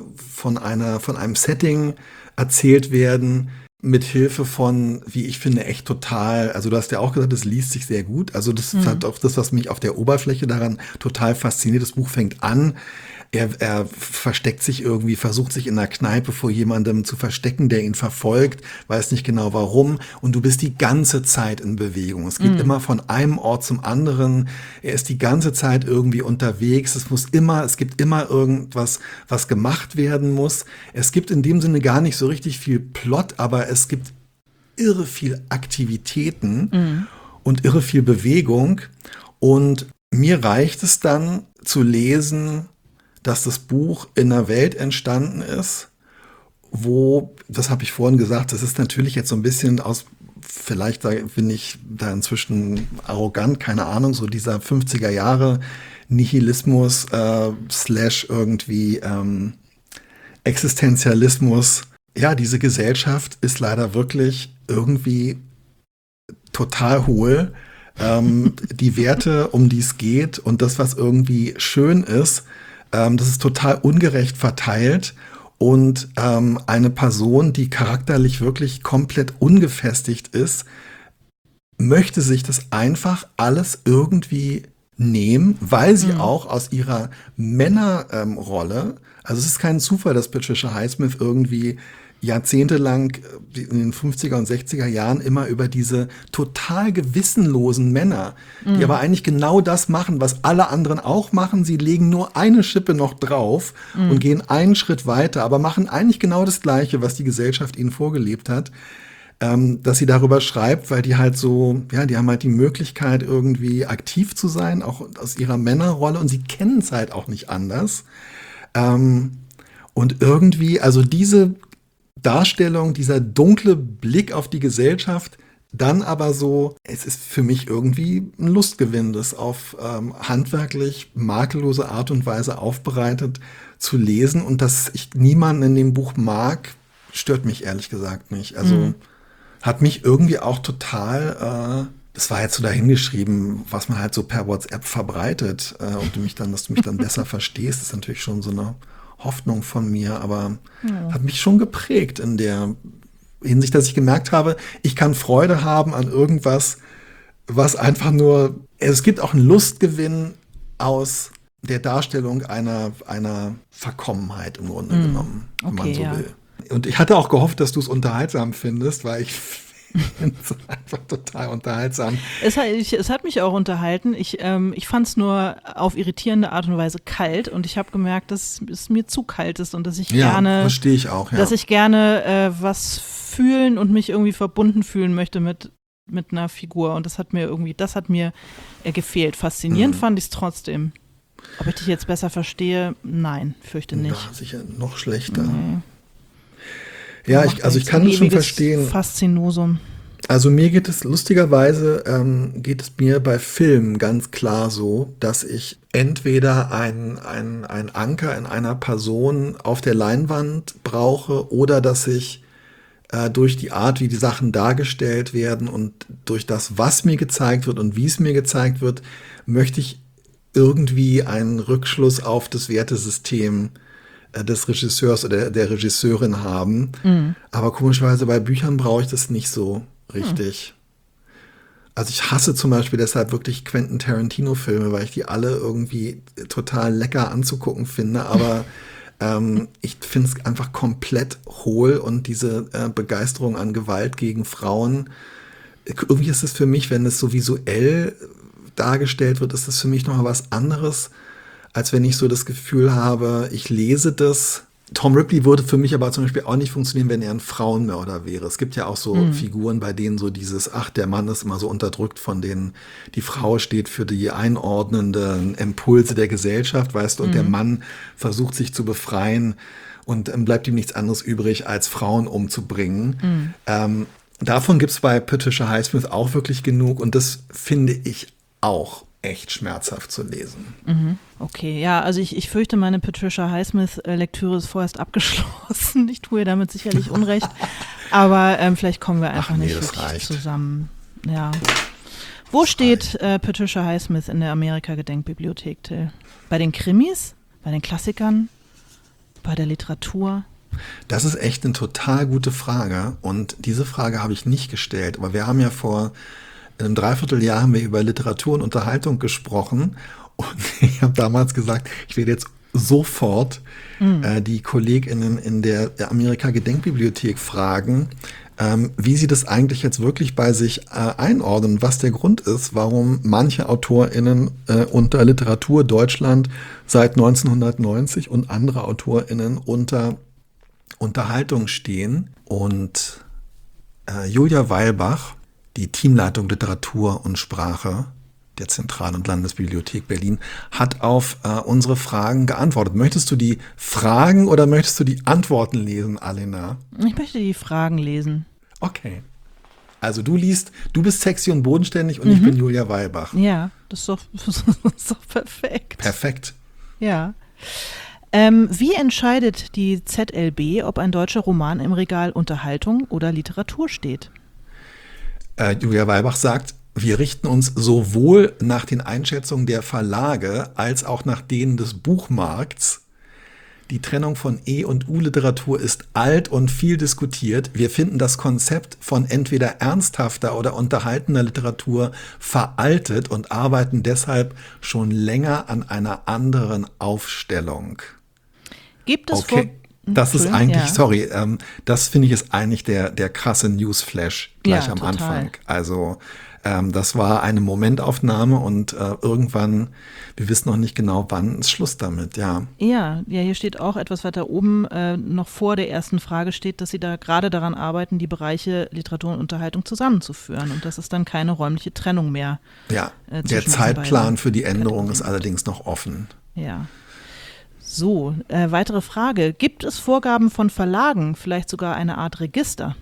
einem Setting erzählt werden, mit Hilfe von, wie ich finde, echt total, also du hast ja auch gesagt, es liest sich sehr gut, also das ist halt auch das, was mich auf der Oberfläche daran total fasziniert. Das Buch fängt an, er versteckt sich irgendwie, versucht sich in einer Kneipe vor jemandem zu verstecken, der ihn verfolgt, weiß nicht genau warum und du bist die ganze Zeit in Bewegung. Es geht immer von einem Ort zum anderen, er ist die ganze Zeit irgendwie unterwegs, es gibt immer irgendwas, was gemacht werden muss. Es gibt in dem Sinne gar nicht so richtig viel Plot, aber es gibt irre viel Aktivitäten und irre viel Bewegung und mir reicht es dann zu lesen, dass das Buch in einer Welt entstanden ist, wo, das habe ich vorhin gesagt, das ist natürlich jetzt so ein bisschen vielleicht bin ich da inzwischen arrogant, keine Ahnung, so dieser 50er Jahre Nihilismus / irgendwie Existenzialismus. Ja, diese Gesellschaft ist leider wirklich irgendwie total hohl. Die Werte, um die es geht und das, was irgendwie schön ist, das ist total ungerecht verteilt und eine Person, die charakterlich wirklich komplett ungefestigt ist, möchte sich das einfach alles irgendwie nehmen, weil sie auch aus ihrer Männerrolle, also es ist kein Zufall, dass Patricia Highsmith irgendwie jahrzehntelang in den 50er und 60er Jahren immer über diese total gewissenlosen Männer, die aber eigentlich genau das machen, was alle anderen auch machen. Sie legen nur eine Schippe noch drauf und gehen einen Schritt weiter, aber machen eigentlich genau das Gleiche, was die Gesellschaft ihnen vorgelebt hat, dass sie darüber schreibt, weil die halt so, ja, die haben halt die Möglichkeit irgendwie aktiv zu sein, auch aus ihrer Männerrolle und sie kennen es halt auch nicht anders. Und irgendwie, also diese Darstellung, dieser dunkle Blick auf die Gesellschaft, dann aber so, es ist für mich irgendwie ein Lustgewinn, das auf handwerklich makellose Art und Weise aufbereitet zu lesen und dass ich niemanden in dem Buch mag, stört mich ehrlich gesagt nicht. Also hat mich irgendwie auch total, das war jetzt so dahingeschrieben, was man halt so per WhatsApp verbreitet und dass du mich dann besser verstehst, ist natürlich schon so eine Hoffnung von mir, aber hat mich schon geprägt in der Hinsicht, dass ich gemerkt habe, ich kann Freude haben an irgendwas, was einfach nur, es gibt auch einen Lustgewinn aus der Darstellung einer Verkommenheit im Grunde genommen, wenn man so will. Und ich hatte auch gehofft, dass du es unterhaltsam findest, weil ich finde es einfach total unterhaltsam. Es hat mich auch unterhalten. Ich fand es nur auf irritierende Art und Weise kalt und ich habe gemerkt, dass es mir zu kalt ist und dass ich verstehe ich auch, dass ich gerne was fühlen und mich irgendwie verbunden fühlen möchte mit einer Figur und das hat mir gefehlt. Faszinierend fand ich es trotzdem. Ob ich dich jetzt besser verstehe? Nein, fürchte nicht. Ja, sicher noch schlechter. Nee. Ja, ich kann das schon verstehen. Faszinosum. Also mir geht es lustigerweise, mir bei Filmen ganz klar so, dass ich entweder ein Anker in einer Person auf der Leinwand brauche oder dass ich durch die Art, wie die Sachen dargestellt werden und durch das, was mir gezeigt wird und wie es mir gezeigt wird, möchte ich irgendwie einen Rückschluss auf das Wertesystem des Regisseurs oder der Regisseurin haben. Aber komischerweise bei Büchern brauche ich das nicht so richtig. Also ich hasse zum Beispiel deshalb wirklich Quentin Tarantino-Filme, weil ich die alle irgendwie total lecker anzugucken finde, aber ich finde es einfach komplett hohl und diese Begeisterung an Gewalt gegen Frauen, irgendwie ist es für mich, wenn es so visuell dargestellt wird, ist es für mich nochmal was anderes, als wenn ich so das Gefühl habe, ich lese das. Tom Ripley würde für mich aber zum Beispiel auch nicht funktionieren, wenn er ein Frauenmörder wäre. Es gibt ja auch so Figuren, bei denen so dieses, der Mann ist immer so unterdrückt von denen, die Frau steht für die einordnenden Impulse der Gesellschaft, weißt du, und der Mann versucht sich zu befreien und bleibt ihm nichts anderes übrig, als Frauen umzubringen. Davon gibt es bei Patricia Highsmith auch wirklich genug und das finde ich auch echt schmerzhaft zu lesen. Okay, ja, also ich fürchte, meine Patricia Highsmith-Lektüre ist vorerst abgeschlossen. Ich tue ihr damit sicherlich Unrecht, aber vielleicht kommen wir einfach nicht wirklich zusammen. Ja. Wo steht Patricia Highsmith in der Amerika-Gedenkbibliothek, Till? Bei den Krimis? Bei den Klassikern? Bei der Literatur? Das ist echt eine total gute Frage und diese Frage habe ich nicht gestellt, aber wir haben ja vor einem Dreivierteljahr haben wir über Literatur und Unterhaltung gesprochen und ich habe damals gesagt, ich werde jetzt sofort die KollegInnen in der Amerika-Gedenkbibliothek fragen, wie sie das eigentlich jetzt wirklich bei sich einordnen, was der Grund ist, warum manche AutorInnen unter Literatur Deutschland seit 1990 und andere AutorInnen unter Unterhaltung stehen. Und Julia Weilbach, die Teamleitung Literatur und Sprache der Zentral- und Landesbibliothek Berlin, hat auf unsere Fragen geantwortet. Möchtest du die Fragen oder möchtest du die Antworten lesen, Alena? Ich möchte die Fragen lesen. Okay. Also du bist sexy und bodenständig und ich bin Julia Weilbach. Ja, das ist doch perfekt. Perfekt. Ja. Wie entscheidet die ZLB, ob ein deutscher Roman im Regal Unterhaltung oder Literatur steht? Julia Weilbach sagt, wir richten uns sowohl nach den Einschätzungen der Verlage als auch nach denen des Buchmarkts. Die Trennung von E- und U-Literatur ist alt und viel diskutiert. Wir finden das Konzept von entweder ernsthafter oder unterhaltender Literatur veraltet und arbeiten deshalb schon länger an einer anderen Aufstellung. Gibt es das ist eigentlich, das finde ich ist eigentlich der krasse Newsflash gleich am Anfang. Also das war eine Momentaufnahme und irgendwann, wir wissen noch nicht genau, wann ist Schluss damit, ja. Ja, hier steht auch etwas weiter oben, noch vor der ersten Frage steht, dass sie da gerade daran arbeiten, die Bereiche Literatur und Unterhaltung zusammenzuführen und das ist dann keine räumliche Trennung mehr. Ja, der Zeitplan für die Änderung ist allerdings noch offen. Ja. So, weitere Frage. Gibt es Vorgaben von Verlagen, vielleicht sogar eine Art Register?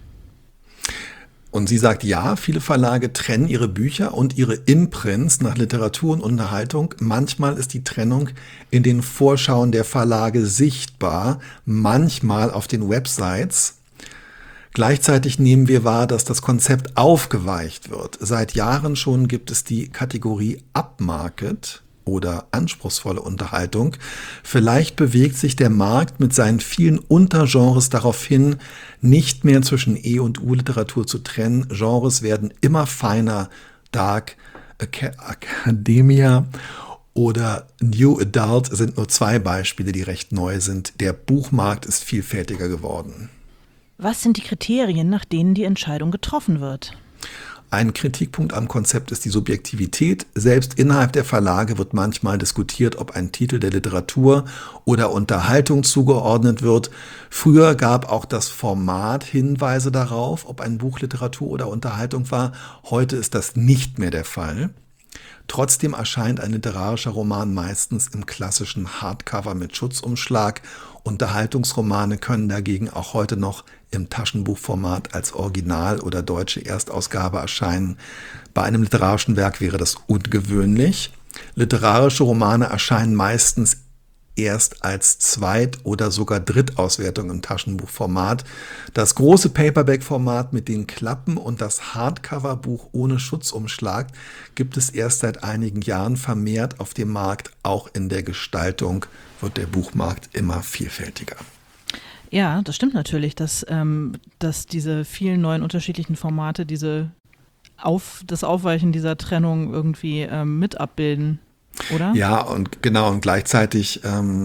Und sie sagt, ja, viele Verlage trennen ihre Bücher und ihre Imprints nach Literatur und Unterhaltung. Manchmal ist die Trennung in den Vorschauen der Verlage sichtbar, manchmal auf den Websites. Gleichzeitig nehmen wir wahr, dass das Konzept aufgeweicht wird. Seit Jahren schon gibt es die Kategorie Upmarket oder anspruchsvolle Unterhaltung. Vielleicht bewegt sich der Markt mit seinen vielen Untergenres darauf hin, nicht mehr zwischen E- und U-Literatur zu trennen. Genres werden immer feiner. Dark Academia oder New Adult sind nur zwei Beispiele, die recht neu sind. Der Buchmarkt ist vielfältiger geworden. Was sind die Kriterien, nach denen die Entscheidung getroffen wird? Ein Kritikpunkt am Konzept ist die Subjektivität. Selbst innerhalb der Verlage wird manchmal diskutiert, ob ein Titel der Literatur oder Unterhaltung zugeordnet wird. Früher gab auch das Format Hinweise darauf, ob ein Buch Literatur oder Unterhaltung war. Heute ist das nicht mehr der Fall. Trotzdem erscheint ein literarischer Roman meistens im klassischen Hardcover mit Schutzumschlag. Unterhaltungsromane können dagegen auch heute noch im Taschenbuchformat als Original oder deutsche Erstausgabe erscheinen. Bei einem literarischen Werk wäre das ungewöhnlich. Literarische Romane erscheinen meistens erst als Zweit- oder sogar Drittauswertung im Taschenbuchformat. Das große Paperback-Format mit den Klappen und das Hardcover-Buch ohne Schutzumschlag gibt es erst seit einigen Jahren vermehrt auf dem Markt. Auch in der Gestaltung wird der Buchmarkt immer vielfältiger. Ja, das stimmt natürlich, dass diese vielen neuen unterschiedlichen Formate das Aufweichen dieser Trennung irgendwie mit abbilden, oder? Ja, und genau, und gleichzeitig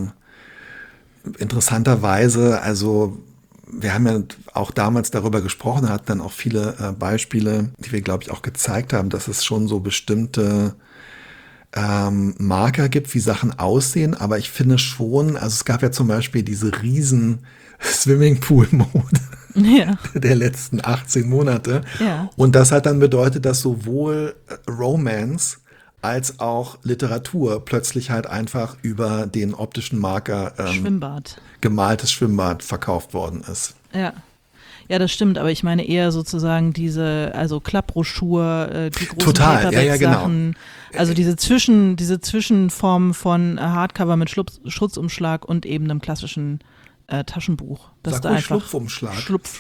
interessanterweise, also wir haben ja auch damals darüber gesprochen, hatten dann auch viele Beispiele, die wir, glaube ich, auch gezeigt haben, dass es schon so bestimmte Marker gibt, wie Sachen aussehen, aber ich finde schon, also es gab ja zum Beispiel diese riesen Swimmingpool-Mode der letzten 18 Monate. Ja. Und das hat dann bedeutet, dass sowohl Romance als auch Literatur plötzlich halt einfach über den optischen Marker Schwimmbad. Gemaltes Schwimmbad verkauft worden ist. Ja. Ja, das stimmt, aber ich meine eher sozusagen also Klappbroschur, die großen Total, ja, Paperback-Sachen, genau. also diese Zwischenform von Hardcover mit Schutzumschlag und eben einem klassischen Taschenbuch. Das Sag da ruhig einfach Schlupfumschlag.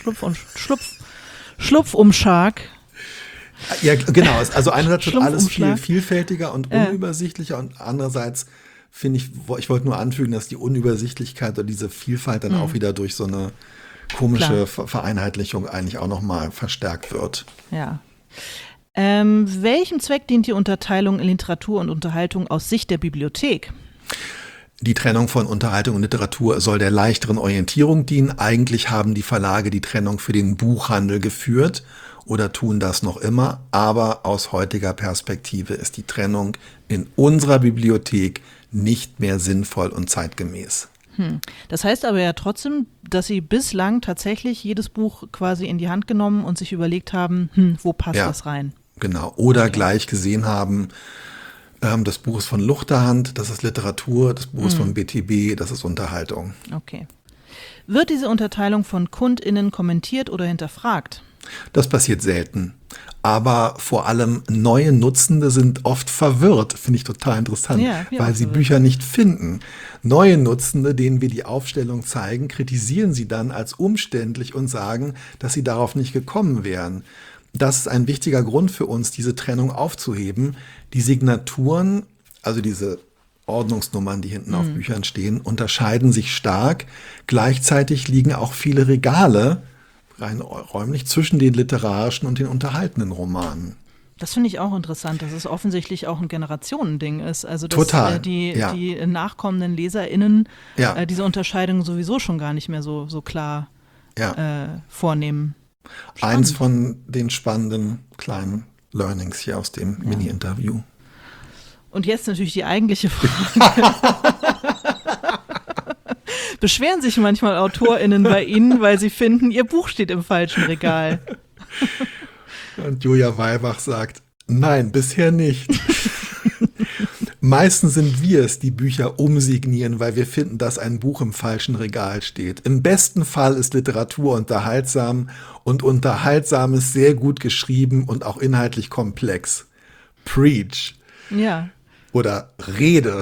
Schlupfumschlag. Ja, genau. Also einerseits wird alles viel Schlumpfumschlag. vielfältiger und unübersichtlicher und andererseits finde ich wollte nur anfügen, dass die Unübersichtlichkeit oder diese Vielfalt dann auch wieder durch so eine komische Vereinheitlichung eigentlich auch nochmal verstärkt wird. Ja. Welchem Zweck dient die Unterteilung in Literatur und Unterhaltung aus Sicht der Bibliothek? Die Trennung von Unterhaltung und Literatur soll der leichteren Orientierung dienen. Eigentlich haben die Verlage die Trennung für den Buchhandel geführt oder tun das noch immer. Aber aus heutiger Perspektive ist die Trennung in unserer Bibliothek nicht mehr sinnvoll und zeitgemäß. Das heißt aber ja trotzdem, dass Sie bislang tatsächlich jedes Buch quasi in die Hand genommen und sich überlegt haben, wo passt das rein? Genau. Oder gleich gesehen haben, das Buch ist von Luchterhand, das ist Literatur, das Buch ist von BTB, das ist Unterhaltung. Okay. Wird diese Unterteilung von KundInnen kommentiert oder hinterfragt? Das passiert selten. Aber vor allem neue Nutzende sind oft verwirrt, finde ich total interessant, weil sie Bücher nicht finden. Neue Nutzende, denen wir die Aufstellung zeigen, kritisieren sie dann als umständlich und sagen, dass sie darauf nicht gekommen wären. Das ist ein wichtiger Grund für uns, diese Trennung aufzuheben. Die Signaturen, also diese Ordnungsnummern, die hinten auf Büchern stehen, unterscheiden sich stark. Gleichzeitig liegen auch viele Regale rein räumlich zwischen den literarischen und den unterhaltenden Romanen. Das finde ich auch interessant, dass es offensichtlich auch ein Generationending ist. Also dass Total, die nachkommenden LeserInnen diese Unterscheidung sowieso schon gar nicht mehr so klar vornehmen. Spannend. Eins von den spannenden kleinen Learnings hier aus dem Mini-Interview. Und jetzt natürlich die eigentliche Frage. Beschweren sich manchmal AutorInnen bei Ihnen, weil sie finden, ihr Buch steht im falschen Regal? Und Julia Weibach sagt, nein, bisher nicht. Meistens sind wir es, die Bücher umsignieren, weil wir finden, dass ein Buch im falschen Regal steht. Im besten Fall ist Literatur unterhaltsam und unterhaltsam ist sehr gut geschrieben und auch inhaltlich komplex. Preach. Ja. Oder Rede.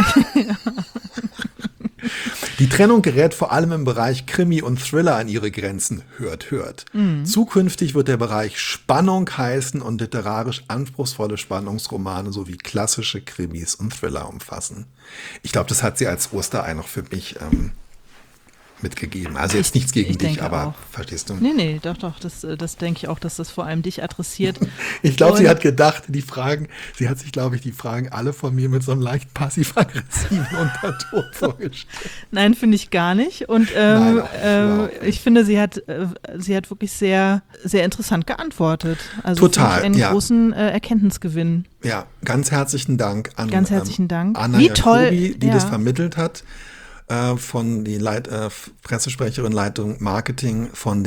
Die Trennung gerät vor allem im Bereich Krimi und Thriller an ihre Grenzen. Hört. Zukünftig wird der Bereich Spannung heißen und literarisch anspruchsvolle Spannungsromane sowie klassische Krimis und Thriller umfassen. Ich glaube, das hat sie als Osterei noch für mich mitgegeben. Also jetzt nichts gegen dich, aber auch. Verstehst du? Nee, doch, das denke ich auch, dass das vor allem dich adressiert. Ich glaube, sie hat gedacht, sie hat sich, glaube ich, die Fragen alle von mir mit so einem leicht passiv-aggressiven Unterton vorgestellt. Nein, finde ich gar nicht. Und ich finde, sie hat wirklich sehr, sehr interessant geantwortet. Also total, einen großen Erkenntnisgewinn. Ja, ganz herzlichen Dank an Anna Wie Jacobi, toll, die das vermittelt hat. Von die Pressesprecherin Leitung Marketing vom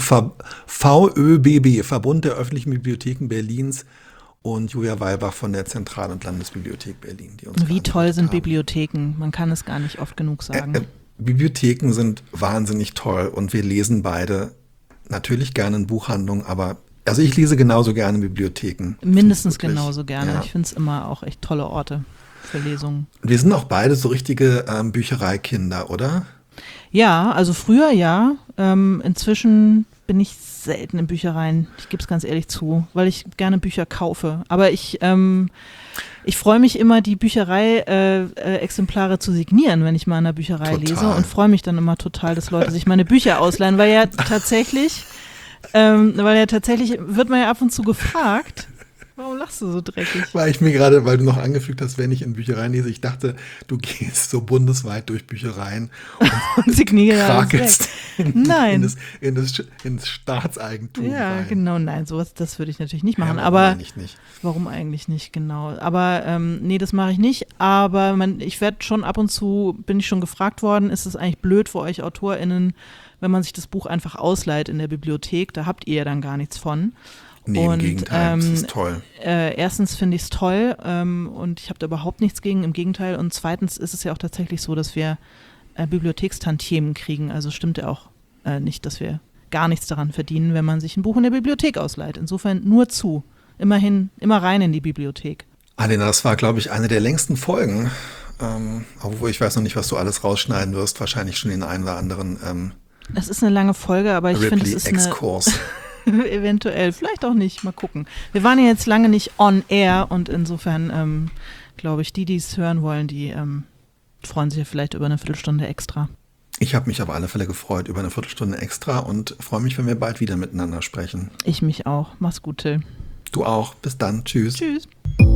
VÖBB, Verbund der öffentlichen Bibliotheken Berlins, und Julia Weibach von der Zentral- und Landesbibliothek Berlin. Die uns wie toll sind Bibliotheken? Man kann es gar nicht oft genug sagen. Bibliotheken sind wahnsinnig toll und wir lesen beide natürlich gerne in Buchhandlungen, aber also ich lese genauso gerne in Bibliotheken. Mindestens genauso gerne. Ja. Ich finde es immer auch echt tolle Orte. für Lesungen. Wir sind auch beide so richtige Büchereikinder, oder? Ja, also früher ja. Inzwischen bin ich selten in Büchereien. Ich gebe es ganz ehrlich zu, weil ich gerne Bücher kaufe. Aber ich freue mich immer, die Bücherei-Exemplare zu signieren, wenn ich mal in einer Bücherei lese und freue mich dann immer total, dass Leute sich meine Bücher ausleihen, weil ja tatsächlich wird man ja ab und zu gefragt. Warum lachst du so dreckig? Weil du noch angefügt hast, wenn ich in Büchereien lese, ich dachte, du gehst so bundesweit durch Büchereien und krakelst ins Staatseigentum Ja, rein. genau, nein, das würde ich natürlich nicht machen. Ja, aber eigentlich nicht. Warum eigentlich nicht, genau. Aber nee, das mache ich nicht. Aber ich werde schon ab und zu, bin ich schon gefragt worden, ist es eigentlich blöd für euch AutorInnen, wenn man sich das Buch einfach ausleiht in der Bibliothek? Da habt ihr ja dann gar nichts von. Nee, im Gegenteil, das ist toll. Erstens finde ich es toll und ich habe da überhaupt nichts gegen, im Gegenteil. Und zweitens ist es ja auch tatsächlich so, dass wir Bibliothekstantiemen kriegen. Also stimmt ja auch nicht, dass wir gar nichts daran verdienen, wenn man sich ein Buch in der Bibliothek ausleiht. Insofern nur zu. Immerhin, immer rein in die Bibliothek. Alena, das war, glaube ich, eine der längsten Folgen. Obwohl ich weiß noch nicht, was du alles rausschneiden wirst. Wahrscheinlich schon den einen oder anderen Es ist eine lange Folge, aber ich finde, es ist Exkurs. Eventuell, vielleicht auch nicht, mal gucken. Wir waren ja jetzt lange nicht on air und insofern glaube ich, die es hören wollen, die freuen sich ja vielleicht über eine Viertelstunde extra. Ich habe mich auf alle Fälle gefreut über eine Viertelstunde extra und freue mich, wenn wir bald wieder miteinander sprechen. Ich mich auch. Mach's gut, Till. Du auch. Bis dann. Tschüss. Tschüss.